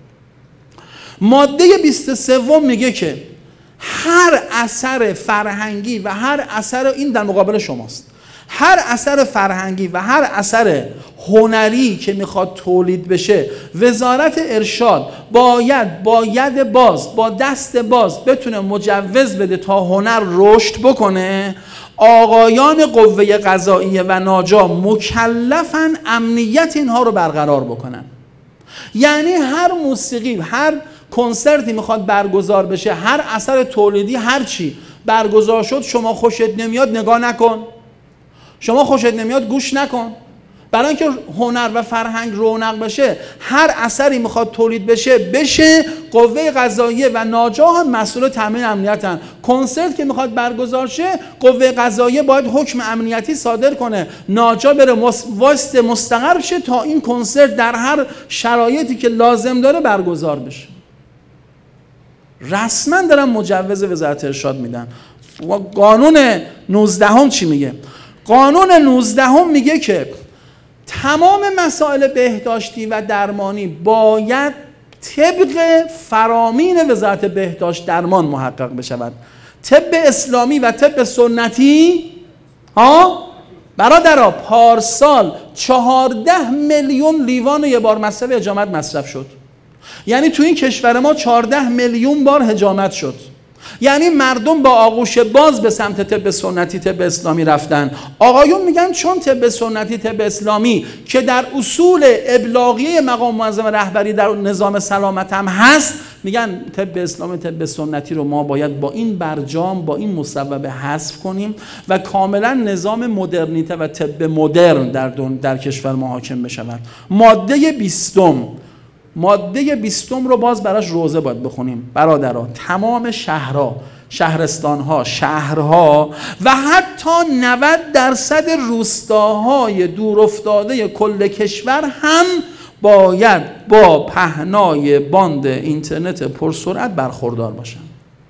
ماده 23 میگه که هر اثر فرهنگی و هر اثر، این در مقابل شماست، هر اثر فرهنگی و هر اثر هنری که میخواد تولید بشه، وزارت ارشاد باید با دست باز بتونه مجوز بده تا هنر رشد بکنه. آقایان قوه قضاییه و ناجا مکلفن امنیت اینها رو برقرار بکنن. یعنی هر موسیقی، هر کنسرتی میخواد برگزار بشه، هر اثر تولیدی، هر چی برگزار شد، شما خوشت نمیاد نگاه نکن، شما خوشت نمیاد گوش نکن. برای اینکه هنر و فرهنگ رونق بشه، هر اثری میخواد تولید بشه، قوه قضاییه و ناجا هم مسئول تامین امنیتن. کنسرت که میخواد برگزار شه، قوه قضاییه باید حکم امنیتی صادر کنه، ناجا بره واسط مستقر بشه تا این کنسرت در هر شرایطی که لازم داره برگزار بشه. رسما دارن مجوز وزارت ارشاد میدن. قانون 19 چی میگه؟ قانون 19 میگه که تمام مسائل بهداشتی و درمانی باید طبق فرامین وزارت بهداشت درمان محقق بشود. طب اسلامی و طب سنتی برادرها پارسال 14 میلیون لیوان یه بار مصرف حجامت مصرف شد. یعنی تو این کشور ما 14 میلیون بار حجامت شد. یعنی مردم با آغوش باز به سمت طب سنتی طب اسلامی رفتن. آقایون میگن چون طب سنتی طب اسلامی که در اصول ابلاغیه مقام معظم رهبری در نظام سلامت هم هست، میگن طب اسلامی، طب سنتی رو ما باید با این برجام، با این مصوبه حذف کنیم و کاملا نظام مدرنیته و طب مدرن در کشور ما حاکم بشود. ماده 20 رو باز براش روزه باید بخونیم برادران. تمام شهرها، شهرستانها، شهرها و حتی 90% روستاهای دورافتاده کل کشور هم باید با پهنای باند اینترنت پرسرعت برخوردار باشن.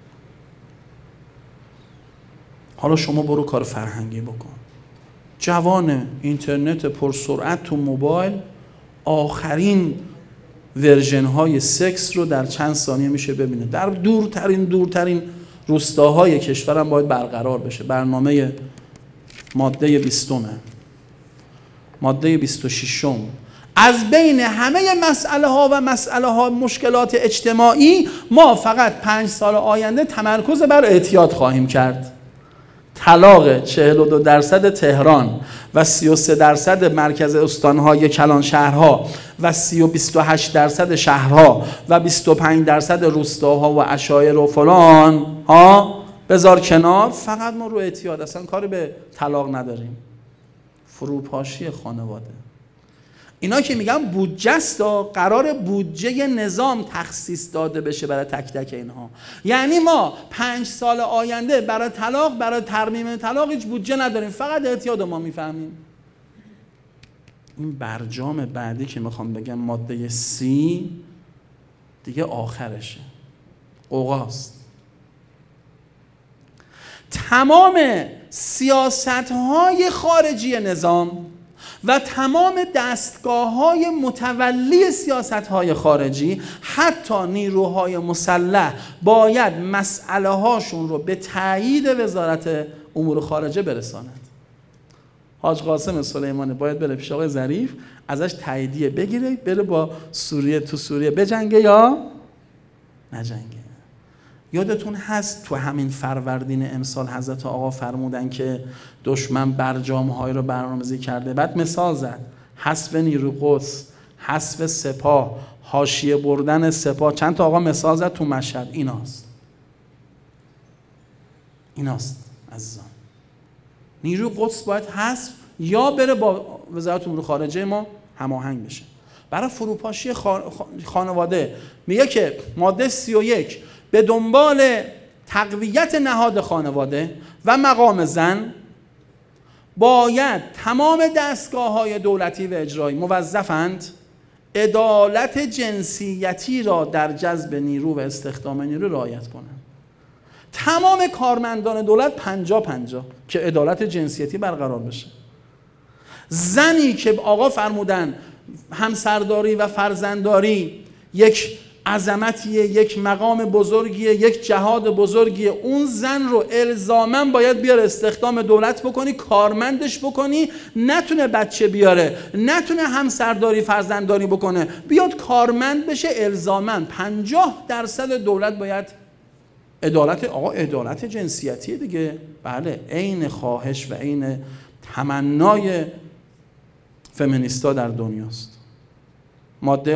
حالا شما برو کار فرهنگی بکن. جوان اینترنت پرسرعت تو موبایل آخرین ورژن های سکس رو در چند ثانیه میشه ببینه. در دورترین روستاهای کشورم باید برقرار بشه. برنامه ماده 20، ماده 26 از بین همه مسئله ها مشکلات اجتماعی ما فقط 5 سال آینده تمرکز بر اعتیاد خواهیم کرد. طلاق 42% تهران و 33% مرکز استانهای کلان شهرها و 28% شهرها و 25% روستاها و عشایر و فلان ها بذار کنار. فقط ما رو اعتیاد، اصلا کاری به طلاق نداریم. فروپاشی خانواده، اینا که میگم بودجه است، قرار بودجه نظام تخصیص داده بشه برای تک تک اینها. یعنی ما 5 سال آینده برای طلاق، برای ترمیم طلاق هیچ بودجه نداریم، فقط اعتیاد ما میفهمیم. این برجام بعدی که میخوام بگم ماده 30 دیگه آخرشه، اوقاست. تمام سیاست‌های خارجی نظام و تمام دستگاه‌های متولی سیاست‌های خارجی، حتی نیروهای مسلح، باید مسئله هاشون رو به تایید وزارت امور خارجه برساند. حاج قاسم سلیمانی باید بره پیش آقای ظریف، ازش تاییدیه بگیره، بره با سوریه تو سوریه بجنگه یا نجنگه. یادتون هست تو همین فروردین امسال حضرت آقا فرمودن که دشمن برجام‌های رو برنامه‌ریزی کرده، بعد مثال زد حذف نیروی قدس، حذف سپاه، حاشیه بردن سپاه. چند تا آقا مثال زد تو مشهد. ایناست عزیزان. نیروی قدس باید حذف یا بره با وزارت امور خارجه ما هماهنگ بشه. برای فروپاشی خانواده میگه که ماده 31 به دنبال تقویت نهاد خانواده و مقام زن باید تمام دستگاه‌های دولتی و اجرایی موظفند عدالت جنسیتی را در جذب نیرو و استخدام نیرو رعایت کنند. تمام کارمندان دولت 50-50 که عدالت جنسیتی برقرار بشه. زنی که آقا فرمودن همسرداری و فرزندداری یک عظمتیه، یک مقام بزرگیه، یک جهاد بزرگیه، اون زن رو الزاماً باید بیاره استخدام دولت بکنی، کارمندش بکنی، نتونه بچه بیاره، نتونه همسرداری فرزندداری بکنه، بیاد کارمند بشه الزاماً. 50% دولت باید عدالت، آقا عدالت جنسیتیه دیگه. بله، عین خواهش و عین تمنای فمینیستا در دنیاست. ماده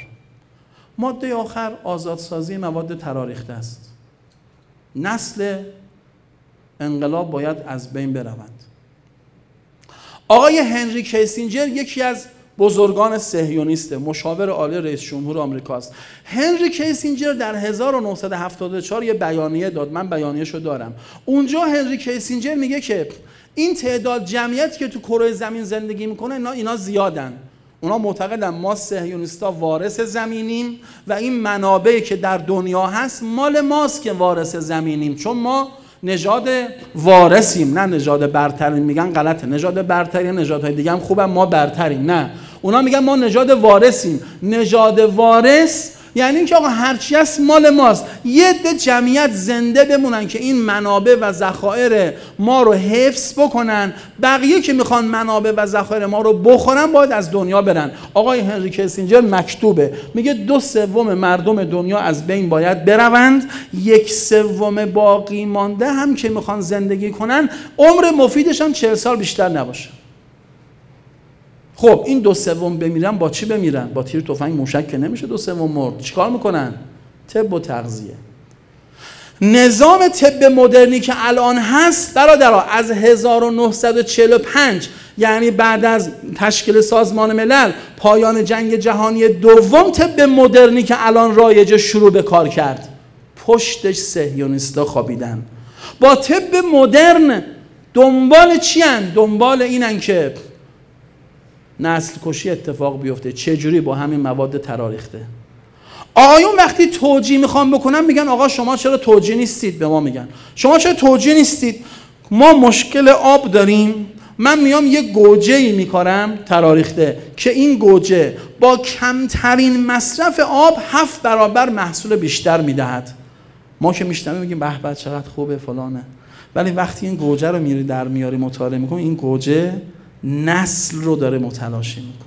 آخر آزادسازی مواد تراریخته است. نسل انقلاب باید از بین بروند. آقای هنری کیسینجر یکی از بزرگان صهیونیست، مشاور عالی رئیس جمهور آمریکاست. هنری کیسینجر در 1974 یه بیانیه داد، من بیانیه‌شو دارم. اونجا هنری کیسینجر میگه که این تعداد جمعیتی که تو کره زمین زندگی میکنه اینا زیادن. اونا معتقدن ما صهیونیستا وارث زمینیم و این منابعی که در دنیا هست مال ماست که وارث زمینیم، چون ما نژاد وارثیم، نه نژاد برترین. میگن غلطه، نژاد برتری نژادهای دیگه هم خوبه، ما برتریم. نه، اونا میگن ما نژاد وارثیم. نژاد وارث یعنی اینکه آقا هرچی هست مال ماست. یه عده جمعیت زنده بمونن که این منابع و ذخایر ما رو حفظ بکنن، بقیه که میخوان منابع و ذخایر ما رو بخورن باید از دنیا برن. آقای هنری کیسینجر مکتوبه، میگه 2/3 مردم دنیا از بین باید بروند، 1/3 باقی مانده هم که میخوان زندگی کنن عمر مفیدشان 40 سال بیشتر نباشه. خب این 2/3 بمیرن با چی بمیرن؟ با تیر تفنگ موشک که نمیشه 2/3 مرد. چیکار میکنن؟ طب و تغذیه. نظام طب مدرنی که الان هست برادرها از 1945 یعنی بعد از تشکیل سازمان ملل، پایان جنگ جهانی دوم، طب مدرنی که الان رایجه شروع به کار کرد. پشتش صهیونیستا خوابیدن. با طب مدرن دنبال چی هن؟ دنبال اینن که نسل کشی اتفاق بیفته. چجوری؟ با همین مواد تراریخته. آقایون وقتی توجیه میخوام بکنم میگن آقا شما چرا توجیه نیستید؟ به ما میگن شما چرا توجیه نیستید؟ ما مشکل آب داریم، من میام یه گوجه‌ای میکارم تراریخته که این گوجه با کمترین مصرف آب 7 برابر محصول بیشتر میدهد. ما که میشنویم میگیم به به چقدر خوبه فلانه، ولی وقتی این گوجه رو میاری در میاری مطالعه میکنی، این گوجه نسل رو داره متلاشی میکنه.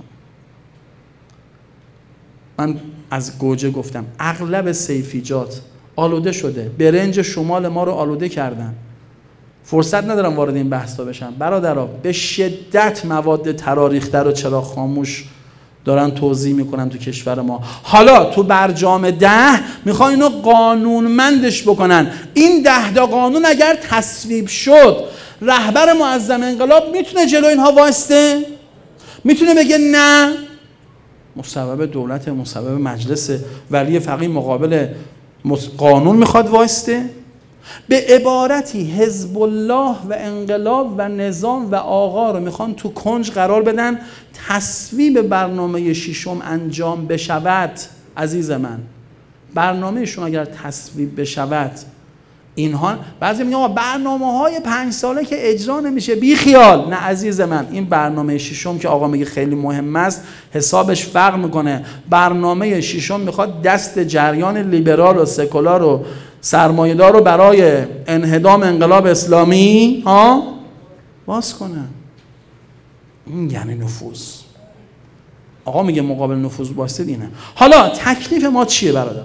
من از گوجه گفتم اغلب سیفیجات آلوده شده، برنج شمال ما رو آلوده کردن. فرصت ندارم وارد این بحثا بشم. برادرها به شدت مواد تراریخته رو چرا خاموش دارن توزیع میکنن تو کشور ما. حالا تو برجام 10 میخوان اینو قانونمندش بکنن. این 10 تا قانون اگر تصویب شد، رهبر معظم انقلاب میتونه جلو اینها وایسته؟ میتونه بگه نه؟ مصوبه دولت، مصوبه مجلس، ولی فقیه مقابل قانون میخواد وایسته؟ به عبارتی حزب الله و انقلاب و نظام و آقا رو میخوان تو کنج قرار بدن. تصویب برنامه ششم انجام بشود، عزیز من، برنامه شما اگر تصویب بشود، اینها بعضی میگن آقا برنامه‌های 5 ساله که اجرا نمیشه، بی خیال. نه عزیز من، این برنامه ششم که آقا میگه خیلی مهم است، حسابش فرق میکنه. برنامه ششم میخواد دست جریان لیبرال و سکولار و سرمایه‌دار رو برای انهدام انقلاب اسلامی باز کنه. این یعنی نفوذ. آقا میگه مقابل نفوذ واسطه اینه. حالا تکلیف ما چیه برادر؟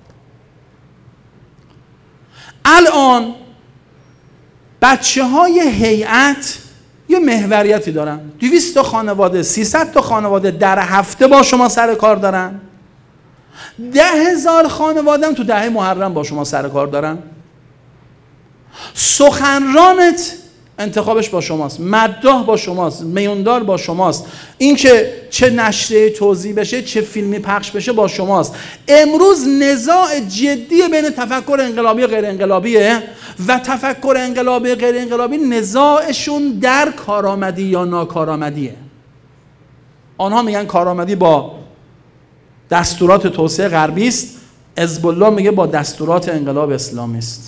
الان بچه‌های هیئت یه محوریتی دارن. 200 تا خانواده، 300 تا خانواده در هفته با شما سر کار دارن. 10,000 خانواده هم تو دهه محرم با شما سر کار دارن. سخنرانت انتخابش با شماست، مداح با شماست، میوندار با شماست، این که چه نشریه توزیع بشه، چه فیلمی پخش بشه با شماست. امروز نزاع جدی بین تفکر انقلابی و غیر انقلابیه و تفکر انقلابی غیر انقلابی نزاعشون در کارآمدی یا ناکارآمدیه. آنها میگن کارآمدی با دستورات توسعه غربی است، حزب الله میگه با دستورات انقلاب اسلامی است.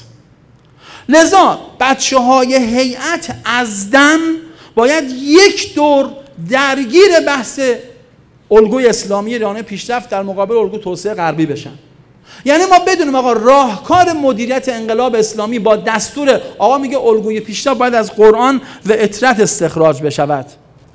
لذا بچه‌های هیئت ازدن باید یک دور درگیر بحث الگوی اسلامی راه پیشرفت در مقابل الگوی توسعه غربی بشن. یعنی ما بدونیم آقا راهکار مدیریت انقلاب اسلامی با دستور آقا میگه الگوی پیشرفت باید از قرآن و اطرت استخراج بشود.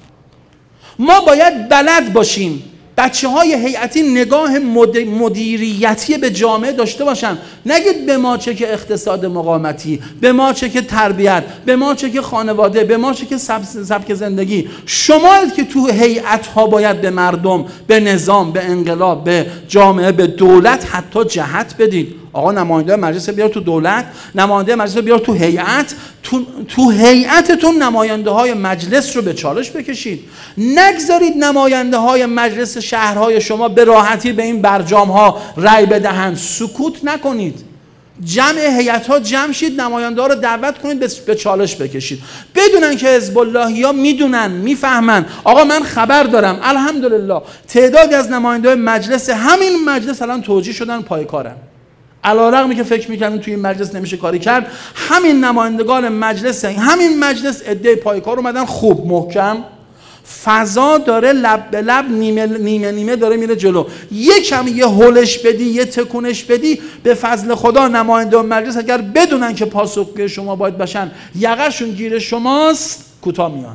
ما باید بلد باشیم بچه‌های هیئتی نگاه مدیریتی به جامعه داشته باشن. نگید به ما چه که اقتصاد مقاومتی، به ما چه که تربیت، به ما چه که خانواده، به ما چه که سبک زندگی. شما که تو هیئت‌ها باید به مردم، به نظام، به انقلاب، به جامعه، به دولت حتی جهت بدید. آقا نماینده مجلس بیار تو دولت، نماینده مجلس بیار تو هیئت، تو هیئتتون نماینده های مجلس رو به چالش بکشید. نگذارید نماینده های مجلس شهرهای شما به راحتی به این برجام ها رأی بدهند. سکوت نکنید. جمع هیئت ها جمع شید، نماینده ها رو دعوت کنید به چالش بکشید. بدونن که حزب اللهی ها میدونن، میفهمن. آقا من خبر دارم الحمدلله تعدادی از نماینده های مجلس، همین مجلس الان توجیه شدن پای کارن. علی‌رغمی که فکر می‌کردن توی این مجلس نمیشه کاری کرد، همین نمایندگان مجلس، همین مجلس عده پایکار اومدن، خوب محکم. فضا داره لب به لب، نیمه داره میره جلو. یکم یه هولش بدی، یه تکونش بدی، به فضل خدا نمایندگان مجلس اگر بدونن که پاسخگوی شما باید باشن، یقه‌شون گیر شماست، کوتاه میان.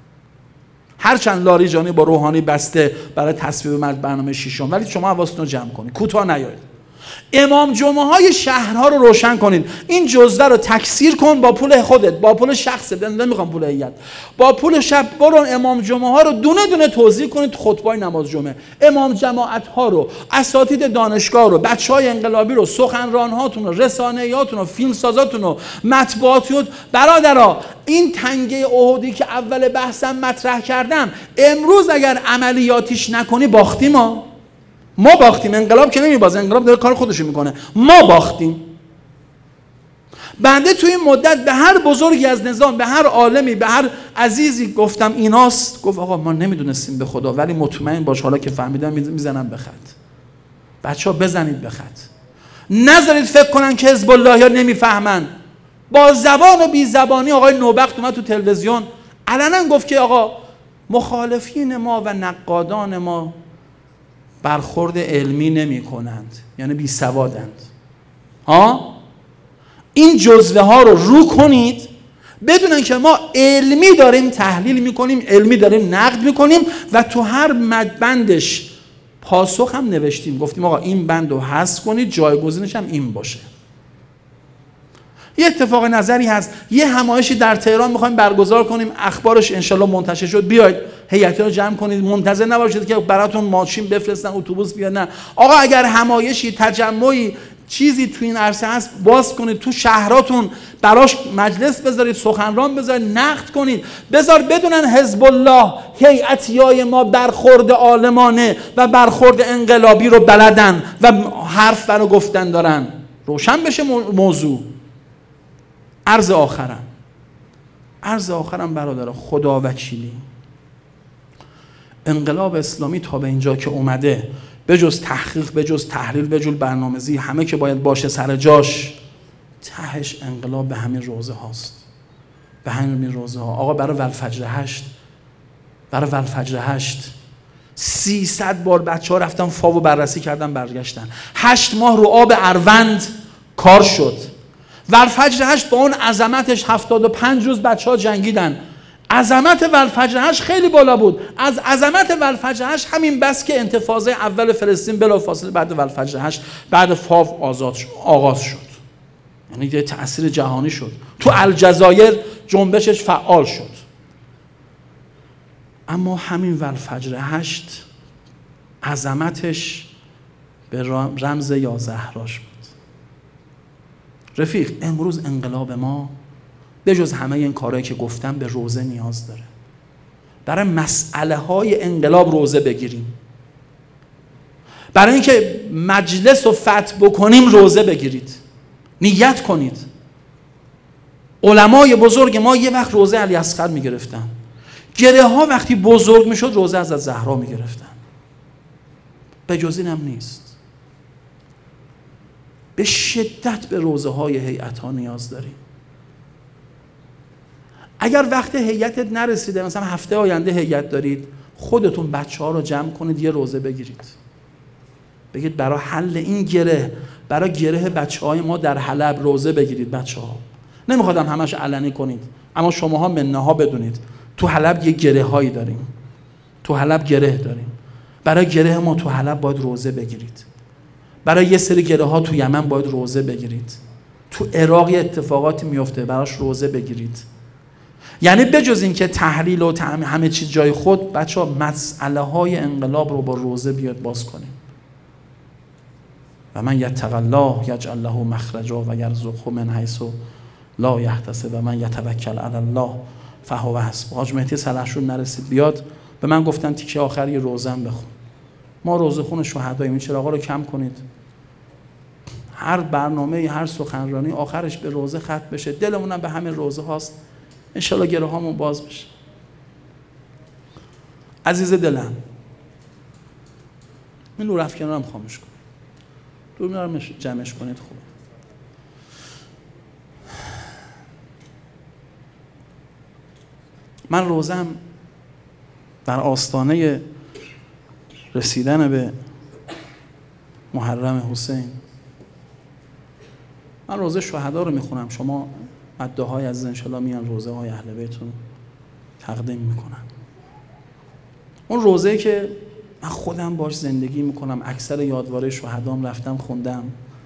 هرچند لاریجانی با روحانی بسته برای تصویب برنامه ششم، ولی شما حواستون رو جمع کنید، کوتاه نیایید. امام جمعه های شهرها رو روشن کنید. این جزوه رو تکثیر کن با پول خودت، با پول شخصت، نمیخوام پول هیئت، با پول شب برو امام جمعه ها رو دونه دونه توزیع کنید. خطبای نماز جمعه، امام جماعت ها رو، اساتید دانشگاه رو، بچهای انقلابی رو، سخنران هاتون رو، رسانه‌ایاتون رو، فیلم سازاتون رو، مطبوعاتیون. برادرها این تنگه احدی که اول بحثم مطرح کردم، امروز اگر عملیاتیش نکنی باختیم. ما باختیم. انقلاب که نمیبازه، انقلاب داره کار خودشو میکنه. ما باختیم. بنده توی این مدت به هر بزرگی از نظام، به هر عالمی، به هر عزیزی گفتم ایناست، گفت آقا ما نمیدونستیم به خدا، ولی مطمئن باش حالا که فهمیدم میزنم به خط. بچه‌ها بزنید به خط. نذارید فکر کنن که حزب الله یا نمیفهمن. با زبان و بی زبانی آقای نوبخت اومد تو تلویزیون علنا گفت که آقا مخالفین ما و نقادان ما برخورد علمی نمی کنند، یعنی بی سوادند. این جزوه ها رو کنید، بدونن که ما علمی داریم تحلیل میکنیم، علمی داریم نقد میکنیم و تو هر بندش پاسخ هم نوشتیم، گفتیم آقا این بند رو حذف کنید، جایگزینش هم این باشه. یه اتفاق نظری هست، یه همایشی در تهران میخوایم برگزار کنیم، اخبارش انشالله منتشر شد، بیاید هیئتی رو جمع کنید، منتظر نباشید که براتون ماشین بفرستن، اتوبوس بیاد. نه آقا، اگر همایشی، تجمعی، چیزی تو این عرصه هست باز کنید، تو شهراتون براش مجلس بذارید، سخنران بذارید، نقد کنید، بذار بدونن حزب الله، هیئتیای ما برخورد عالمانه و برخورد انقلابی رو بلدن و حرف برای گفتن دارن. روشن بشه موضوع. عرض آخرم برادر، خدا وکیلی انقلاب اسلامی تا به اینجا که اومده، به جز تحقیق، به جز تحلیل، به جز برنامه‌ریزی، همه که باید باشه سر جاش، تهش انقلاب به همین روزه هاست. به همین روزه ها. آقا برای ولفجر 8 300 بار بچه ها رفتن فاو بررسی کردن برگشتن. 8 ماه رو آب اروند کار شد. ولفجر 8 با اون عظمتش 75 روز بچه ها جنگیدن. عظمت ولفجر 8 خیلی بالا بود. از عظمت ولفجر 8 همین بس که انتفاضه اول فلسطین بلافاصله بعد ولفجر 8 بعد فاو آغاز شد. یعنی یه تأثیر جهانی شد. تو الجزایر جنبشش فعال شد. اما همین ولفجر 8 عظمتش به رمز یا زهراش بود. رفیق، امروز انقلاب ما به جز همه این کارهایی که گفتم به روزه نیاز داره. برای مسئله های انقلاب روزه بگیریم. برای اینکه مجلس رو فتح بکنیم روزه بگیرید. نیت کنید. علمای بزرگ ما یه وقت روزه علی اصغر میگرفتن. گره ها وقتی بزرگ میشد روزه از زهرا میگرفتن. به جز این هم نیست. به شدت به روزه های هیئت ها نیاز داریم. اگر وقت هیئتت نرسیده، مثلا هفته آینده هیئت دارید، خودتون بچه ها رو جمع کنید، یه روزه بگیرید. بگید برای حل این گره، برای گره بچه های ما در حلب روزه بگیرید بچه ها. نمیخوادم همش علنی کنید، اما شماها منه ها بدونید تو حلب یه گره هایی داریم. تو حلب گره داریم. برای گره ما تو حلب باید روزه بگیرید. برای یه سری گره ها تو یمن باید روزه بگیرید. تو عراق اتفاقاتی میفته، براش روزه بگیرید. یعنی بجز این که تحلیل و همه چیز جای خود، بچه ها مسئله های انقلاب رو با روزه بیاد باز کنیم. و من یتق الله یجعل له مخرجا و یرزقه من حیث لا یحتسب و من یتوکل علی الله فهو حسبه. حاج مهدی سلحشور نرسید بیاد، به من گفتن تیکه آخر یه روزم بخون. ما روزه خون شهداییم، این چراغا رو کم کنید. هر برنامه، هر سخنرانی آخرش به روزه ختم بشه. دلمونم به همین روزه هاست. انشالله گره هامون باز بشه. عزیز دلم، این نور افکنار هم خاموش کن. دور رو جمعش کنید. خوب. من روزم در آستانه رسیدن به محرم حسین، من روزه شهدا رو میخونم. شما مدعاهای عزیز انشالله میان روزه های اهل بیتون تقدیم میکنن. اون روزه‌ای که من خودم باش زندگی میکنم، اکثر یادواره شهدام رفتم خوندم.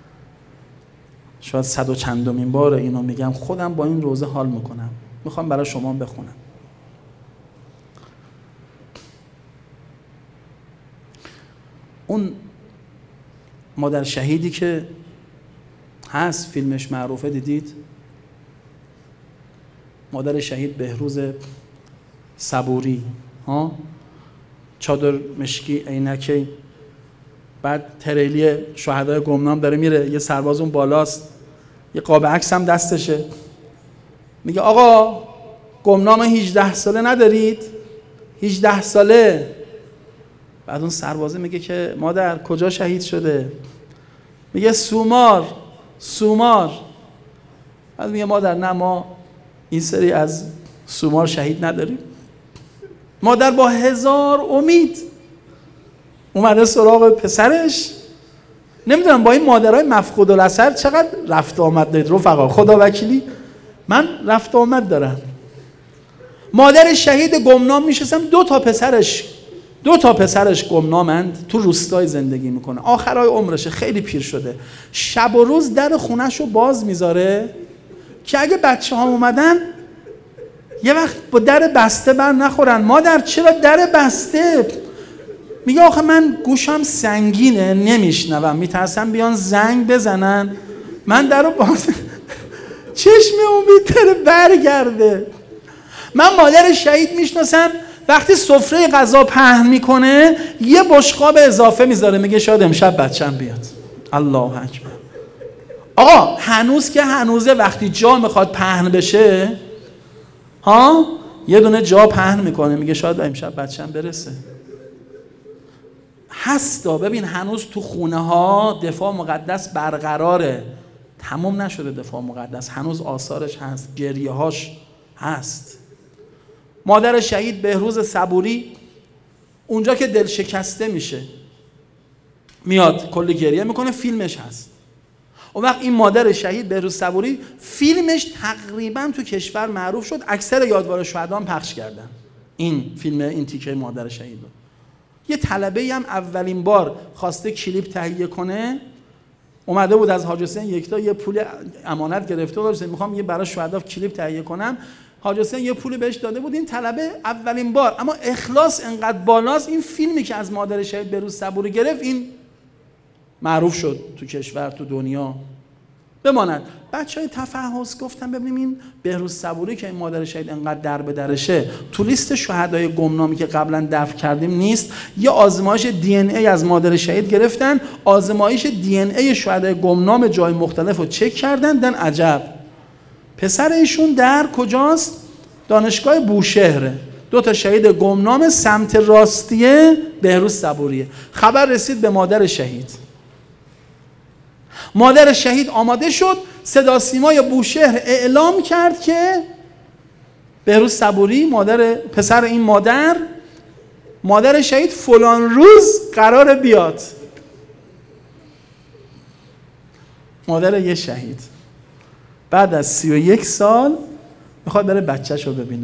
شاید 100 و چندمین بار اینو میگم، خودم با این روزه حال میکنم. میخوام برای شما بخونم. اون مادر شهیدی که هست، فیلمش معروفه، دیدید؟ مادر شهید بهروز صبوری، چادر مشکی، عینکی، بعد تریلی شهدای گمنام داره میره، یه سرباز اون بالاست، یه قاب عکس هم دستشه، میگه آقا گمنام 18 ساله ندارید؟ 18 ساله. بعد اون سربازه میگه که مادر کجا شهید شده؟ میگه سومار. بعد میگه مادر نه، ما این سری از سومار شهید نداریم. مادر با 1000 امید اومده سراغ پسرش. نمیدونم با این مادرای مفقود الاثر چقدر رفت آمد دارید رفقا، خدا وکیلی من رفت آمد دارم. مادر شهید گمنام میشستم، دو تا پسرش گمنامند، تو روستای زندگی میکنه، آخرای عمرشه، خیلی پیر شده، شب و روز در خونهشو باز میذاره که اگه بچه ها اومدن یه وقت با در بسته بر نخورن. مادر چرا در بسته؟ میگه آخه من گوشم سنگینه نمیشنوم، میترسم بیان زنگ بزنن، من در رو باز چشم امید داره برگرده. من مادر شهید میشناسم وقتی سفره غذا پهن میکنه یه بشقاب اضافه میذاره، میگه شاید امشب بچم بیاد. الله اکبر. آقا هنوز که هنوزه، وقتی جا میخواد پهن بشه یه دونه جا پهن میکنه، میگه شاید امشب بچم برسه. هستا. ببین هنوز تو خونه ها دفاع مقدس برقراره، تموم نشده دفاع مقدس، هنوز آثارش هست، گریه هاش هست. مادر شهید بهروز صبوری اونجا که دل شکسته میشه میاد کلی گریه میکنه، فیلمش هست. اون وقت این مادر شهید بهروز صبوری فیلمش تقریبا تو کشور معروف شد، اکثر یادوار شهدا هم پخش کردن این فیلم، این تیکه مادر شهید رو. یه طلبه‌ای هم اولین بار خواسته کلیپ تهیه کنه، اومده بود از حاج حسین یکتا یه پول امانت گرفته بود، میخوام یه برای شهدا کلیپ تهیه کنم. حاج حسین یه پولی بهش داده بود، این طلبه اولین بار، اما اخلاص انقدر بالاست، این فیلمی که از مادر شهید بهروز صبوری گرفت این معروف شد تو کشور، تو دنیا. بماند بچهای تفحص گفتم ببینیم این بهروز صبوری که این مادر شهید انقدر در به درشه، تو لیست شهدای گمنامی که قبلا دفن کردیم نیست. یه آزمایش دی ان ای از مادر شهید گرفتن، آزمایش دی ان ای شهدای گمنام جای مختلف رو چک کردن، دن عجب پسر ایشون در کجاست؟ دانشگاه بوشهره. 2 تا شهید گمنام سمت راستیه بهروز صبوریه. خبر رسید به مادر شهید. مادر شهید آماده شد، صدا سیمای بوشهر اعلام کرد که بهروز صبوری پسر این مادر شهید فلان روز قراره بیاد. مادر یه شهید بعد از 31 سال میخواد بره بچه‌ش رو ببینه.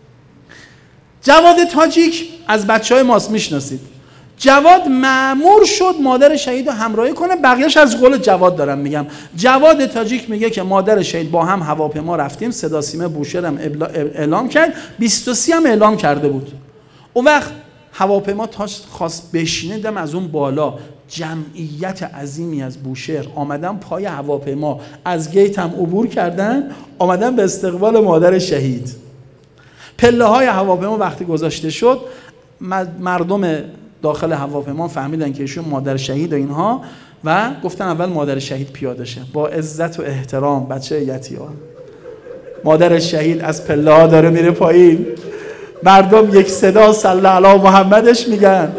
جواد تاجیک از بچه‌های ماست، میشناسید. جواد مأمور شد مادر شهید رو همراهی کنه، بقیه‌اش از قول جواد دارم میگم. جواد تاجیک میگه که مادر شهید با هم هواپیما رفتیم، صدا سیمه بوشهر هم اعلام کرد، 23 هم اعلام کرده بود. اون وقت هواپیما تاش خواست بشینه، دم از اون بالا جمعیت عظیمی از بوشهر آمدن پای هواپیما، از گیت هم عبور کردن، آمدن به استقبال مادر شهید. پله های هواپیما وقتی گذاشته شد، مردم داخل هواپیما فهمیدن که ایشون مادر شهید و اینها، و گفتن اول مادر شهید پیاده شه. با عزت و احترام بچه یتی‌ها، مادر شهید از پله ها داره میره پایین، مردم یک صدا صلی علی محمدش میگن.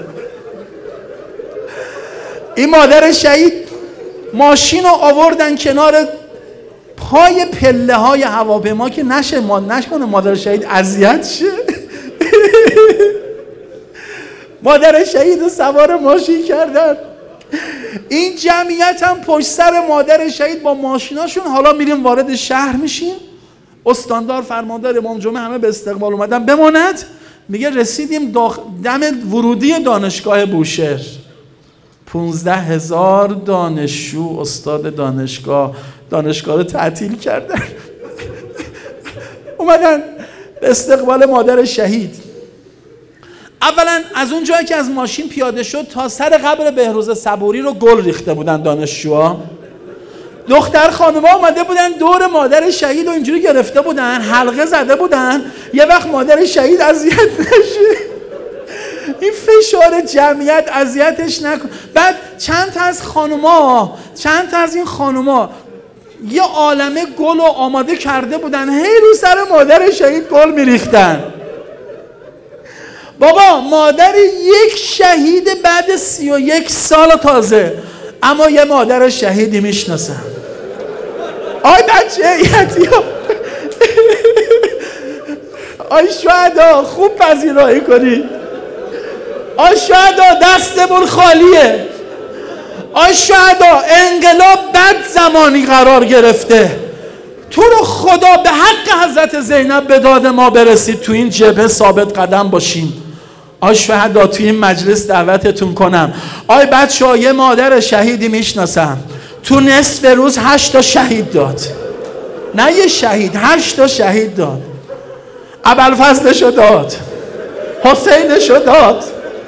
این مادر شهید ماشین رو آوردن کنار پای پله های هواپیما که نکنه مادر شهید اذیت شه. مادر شهید رو سوار ماشین کردن. این جمعیت هم پشت سر مادر شهید با ماشیناشون. حالا میریم وارد شهر میشیم، استاندار فرماندار امام جمعه همه به استقبال اومدن. بماند میگه رسیدیم دم ورودی دانشگاه بوشهر. 15,000 دانشجو، استاد دانشگاه، دانشگاه رو تعطیل کردن. اومدن به استقبال مادر شهید. اولا از اون جایی که از ماشین پیاده شد تا سر قبر بهروز صبوری رو گل ریخته بودن دانشجوها. دختر خانوما اومده بودن دور مادر شهید و اینجوری گرفته بودن، حلقه زده بودن یه وقت مادر شهید اذیت نشه. این فشار جمعیت اذیتش نکن. بعد چند تا از این خانوما یه عالمه گل رو آماده کرده بودن، هی رو سر مادر شهید گل میریختن. بابا مادر یک شهید بعد 31 سال تازه، اما یه مادر شهیدی میشناسم. آی بچه یتیام، آی شهدا خوب پذیرایی کنی، آی شهدا دستمون خالیه، آی شهدا انقلاب بد زمانی قرار گرفته، تو رو خدا به حق حضرت زینب به داد ما برسید، تو این جبهه ثابت قدم باشین. آی شهدا تو این مجلس دعوتتون کنم. آی بچه‌ها یه مادر شهیدی میشناسم، تو نصف روز 8 تا شهید داد، نه یه شهید، 8 تا شهید داد. ابوالفضلشو داد، حسینشو داد،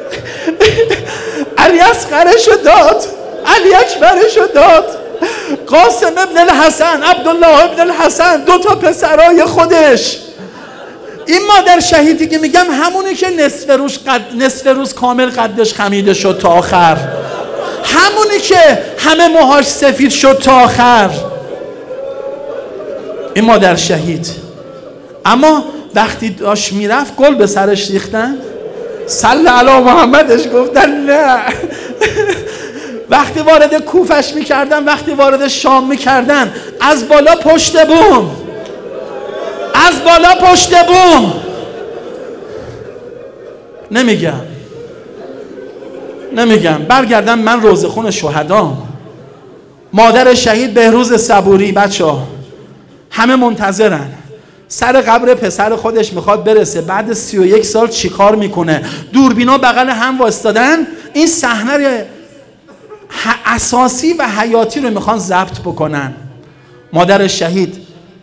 علی اصغرشو داد، علی اکبرشو داد، قاسم ابن الحسن، عبدالله ابن الحسن، 2 تا پسرای خودش. این مادر شهیدی که میگم همونی که نصف روز کامل قدش خمیده شد تا آخر، همونی که همه موهاش سفید شد تا آخر، این مادر شهید. اما وقتی داشت میرفت گل به سرش ریختن، صلی علی محمدش گفتن نه. وقتی وارد کوفش میکردن، وقتی وارد شام میکردن، از بالا پشت بوم، از بالا پشت بوم. نمیگم برگردم من روزخون شهدا. مادر شهید بهروز صبوری، بچه‌ها همه منتظرن، سر قبر پسر خودش میخواد برسه، بعد 31 سال چیکار میکنه؟ دوربینا بغل هم وایستادن، این صحنه اساسی و حیاتی رو میخوان ضبط بکنن. مادر شهید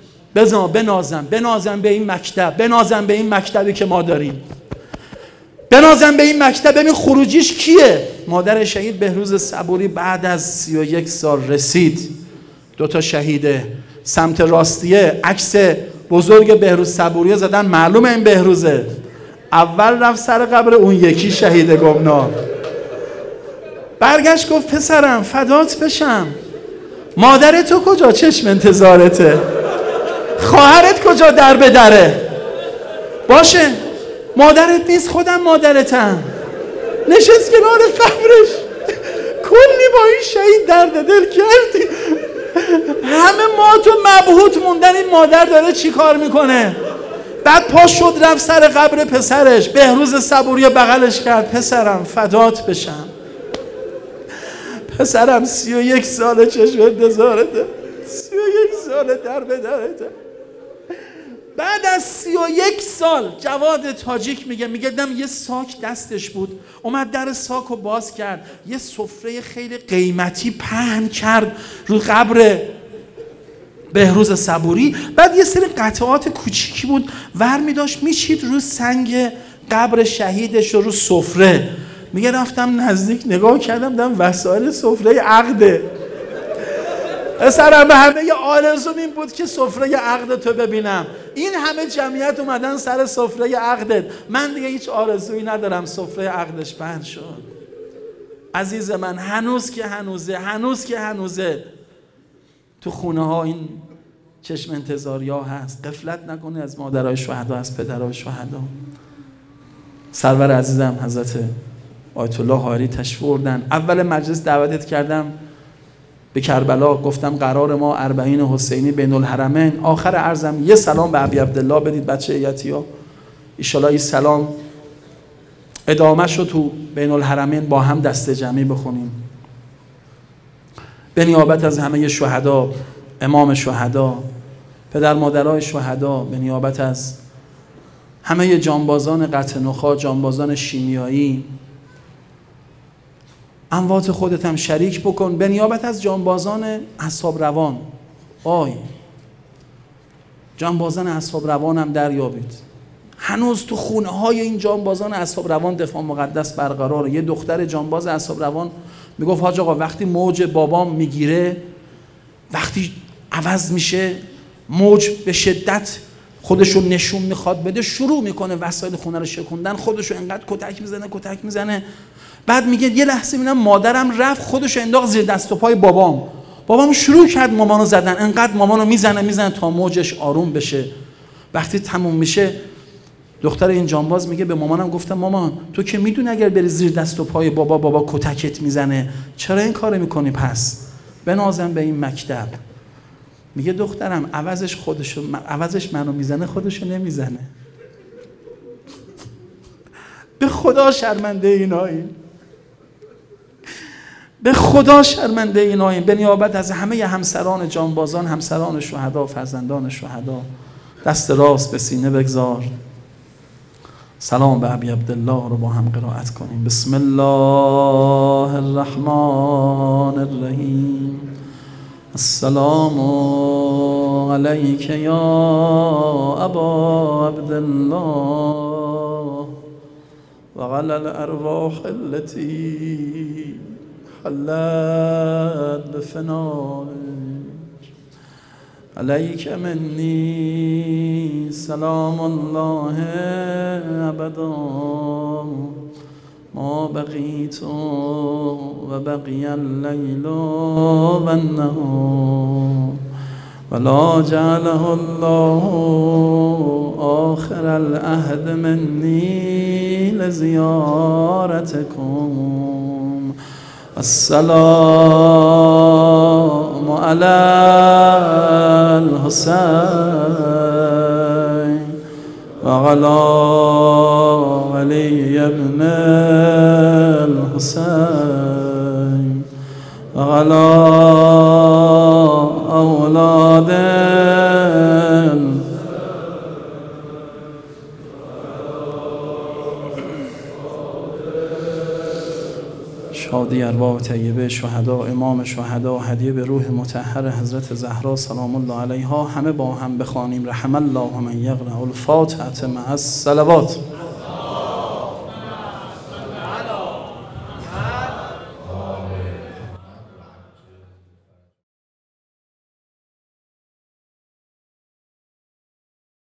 بنازم به این مکتب، بنازم به این مکتبی که ما داریم، بنازم به این مکتب. ببین خروجیش کیه؟ مادر شهید بهروز صبوری بعد از 31 سال رسید. 2 تا شهیده سمت راستیه عکس بزرگ بهروز صبوری زدن، معلومه این بهروزه. اول رفت سر قبر اون یکی شهید گمنام، برگشت گفت پسرم فدات بشم، مادر تو کجا چشم انتظارته؟ خواهرت کجا در به دره؟ باشه مادرت نیست، خودم مادرتم. نشست کنار قبرش، کلی با این شهید درد دل کردی. همه ما تو مبهوت موندن این مادر داره چی کار میکنه. بعد پا شد رفت سر قبر پسرش، بهروز صبوری بغلش کرد، پسرم فدات بشم، پسرم 31 سال چشم انتظارته، 31 سال در به درته. بعد از 31 سال جواد تاجیک میگه دیدم یه ساک دستش بود، اومد در ساک رو باز کرد، یه سفره خیلی قیمتی پهن کرد رو قبر بهروز صبوری. بعد یه سری قطعات کوچیکی بود ور میداشت میچید رو سنگ قبر شهیدش رو سفره. میگه رفتم نزدیک نگاه کردم، دیدم وسایل سفره عقده. پسرم همه یه آرزوم این بود که سفره عقد تو ببینم. این همه جمعیت اومدن سر سفره عقدت، من دیگه هیچ آرزویی ندارم. سفره عقدش پهن شد. عزیز من هنوز که هنوزه تو خونه ها این چشم انتظاری ها هست. غفلت نکنی از مادرای شهدا، از پدرای شهدا. سرور عزیزم حضرت آیت الله حائری تشریف بردن. اول مجلس دعوتت کردم به کربلا، گفتم قرار ما 40 حسینی بین الحرمین. آخر عرضم یه سلام به ابی عبدالله بدید بچه ایتیا، ایشالا این سلام ادامه شو تو بین الحرمین با هم دست جمعی بخونیم. به نیابت از همه شهدا، امام شهدا، پدر مادرای شهدا، به نیابت از همه جانبازان قطع نخاع، جانبازان شیمیایی، اموات خودت هم شریک بکن. به نیابت از جانبازان اعصاب روان، آی جانبازان اصحاب روان هم دریابید. هنوز تو خونه های این جانبازان اصحاب روان دفاع مقدس برقراره. یه دختر جانباز اصحاب روان میگفت حاج آقا وقتی موج بابام میگیره، وقتی عوض میشه موج به شدت خودشو نشون میخواد بده، شروع میکنه وسایل خونه رو شکوندن، خودشو انقدر کتک میزنه. بعد میگه یه لحظه میبینم مادرم رفت خودشو انداخت زیر دست و پای بابام شروع کرد مامانو زدن، انقدر مامانو میزنه تا موجش آروم بشه. وقتی تموم میشه دختر این جانباز میگه به مامانم گفتم مامان تو که میدونی اگر بری زیر دست و پای بابا کتکت میزنه، چرا این کارو میکنی؟ پس بنازم به این مکتب. میگه دخترم عوضش منو میزنه، خودشو نمیزنه. به خدا شرمنده ایناییم، به خدا شرمنده ایناییم. به نیابت از همه همسران جانبازان، همسران شهدا، فرزندان شهدا، دست راست به سینه بگذار. سلام به ابی عبدالله رو با هم قرائت کنیم. بسم الله الرحمن الرحیم. السلام علیک یا ابا عبدالله و علی الارواح التي حلت بفنائک. علیک منی سلام الله ابدا ما بقیت و بقی اللیل و النهار ولا جعله الله آخر العهد منی لزیارتکم. السلام علی الحسین و علی علی ابن الحسین و علی اولاد شادی ارواح طیبه شهدا، امام شهدا، هدیه به روح مطهر حضرت زهرا سلام الله علیها. همه با هم بخوانیم رحم الله من یقرأ الفاتحه مع الصلوات.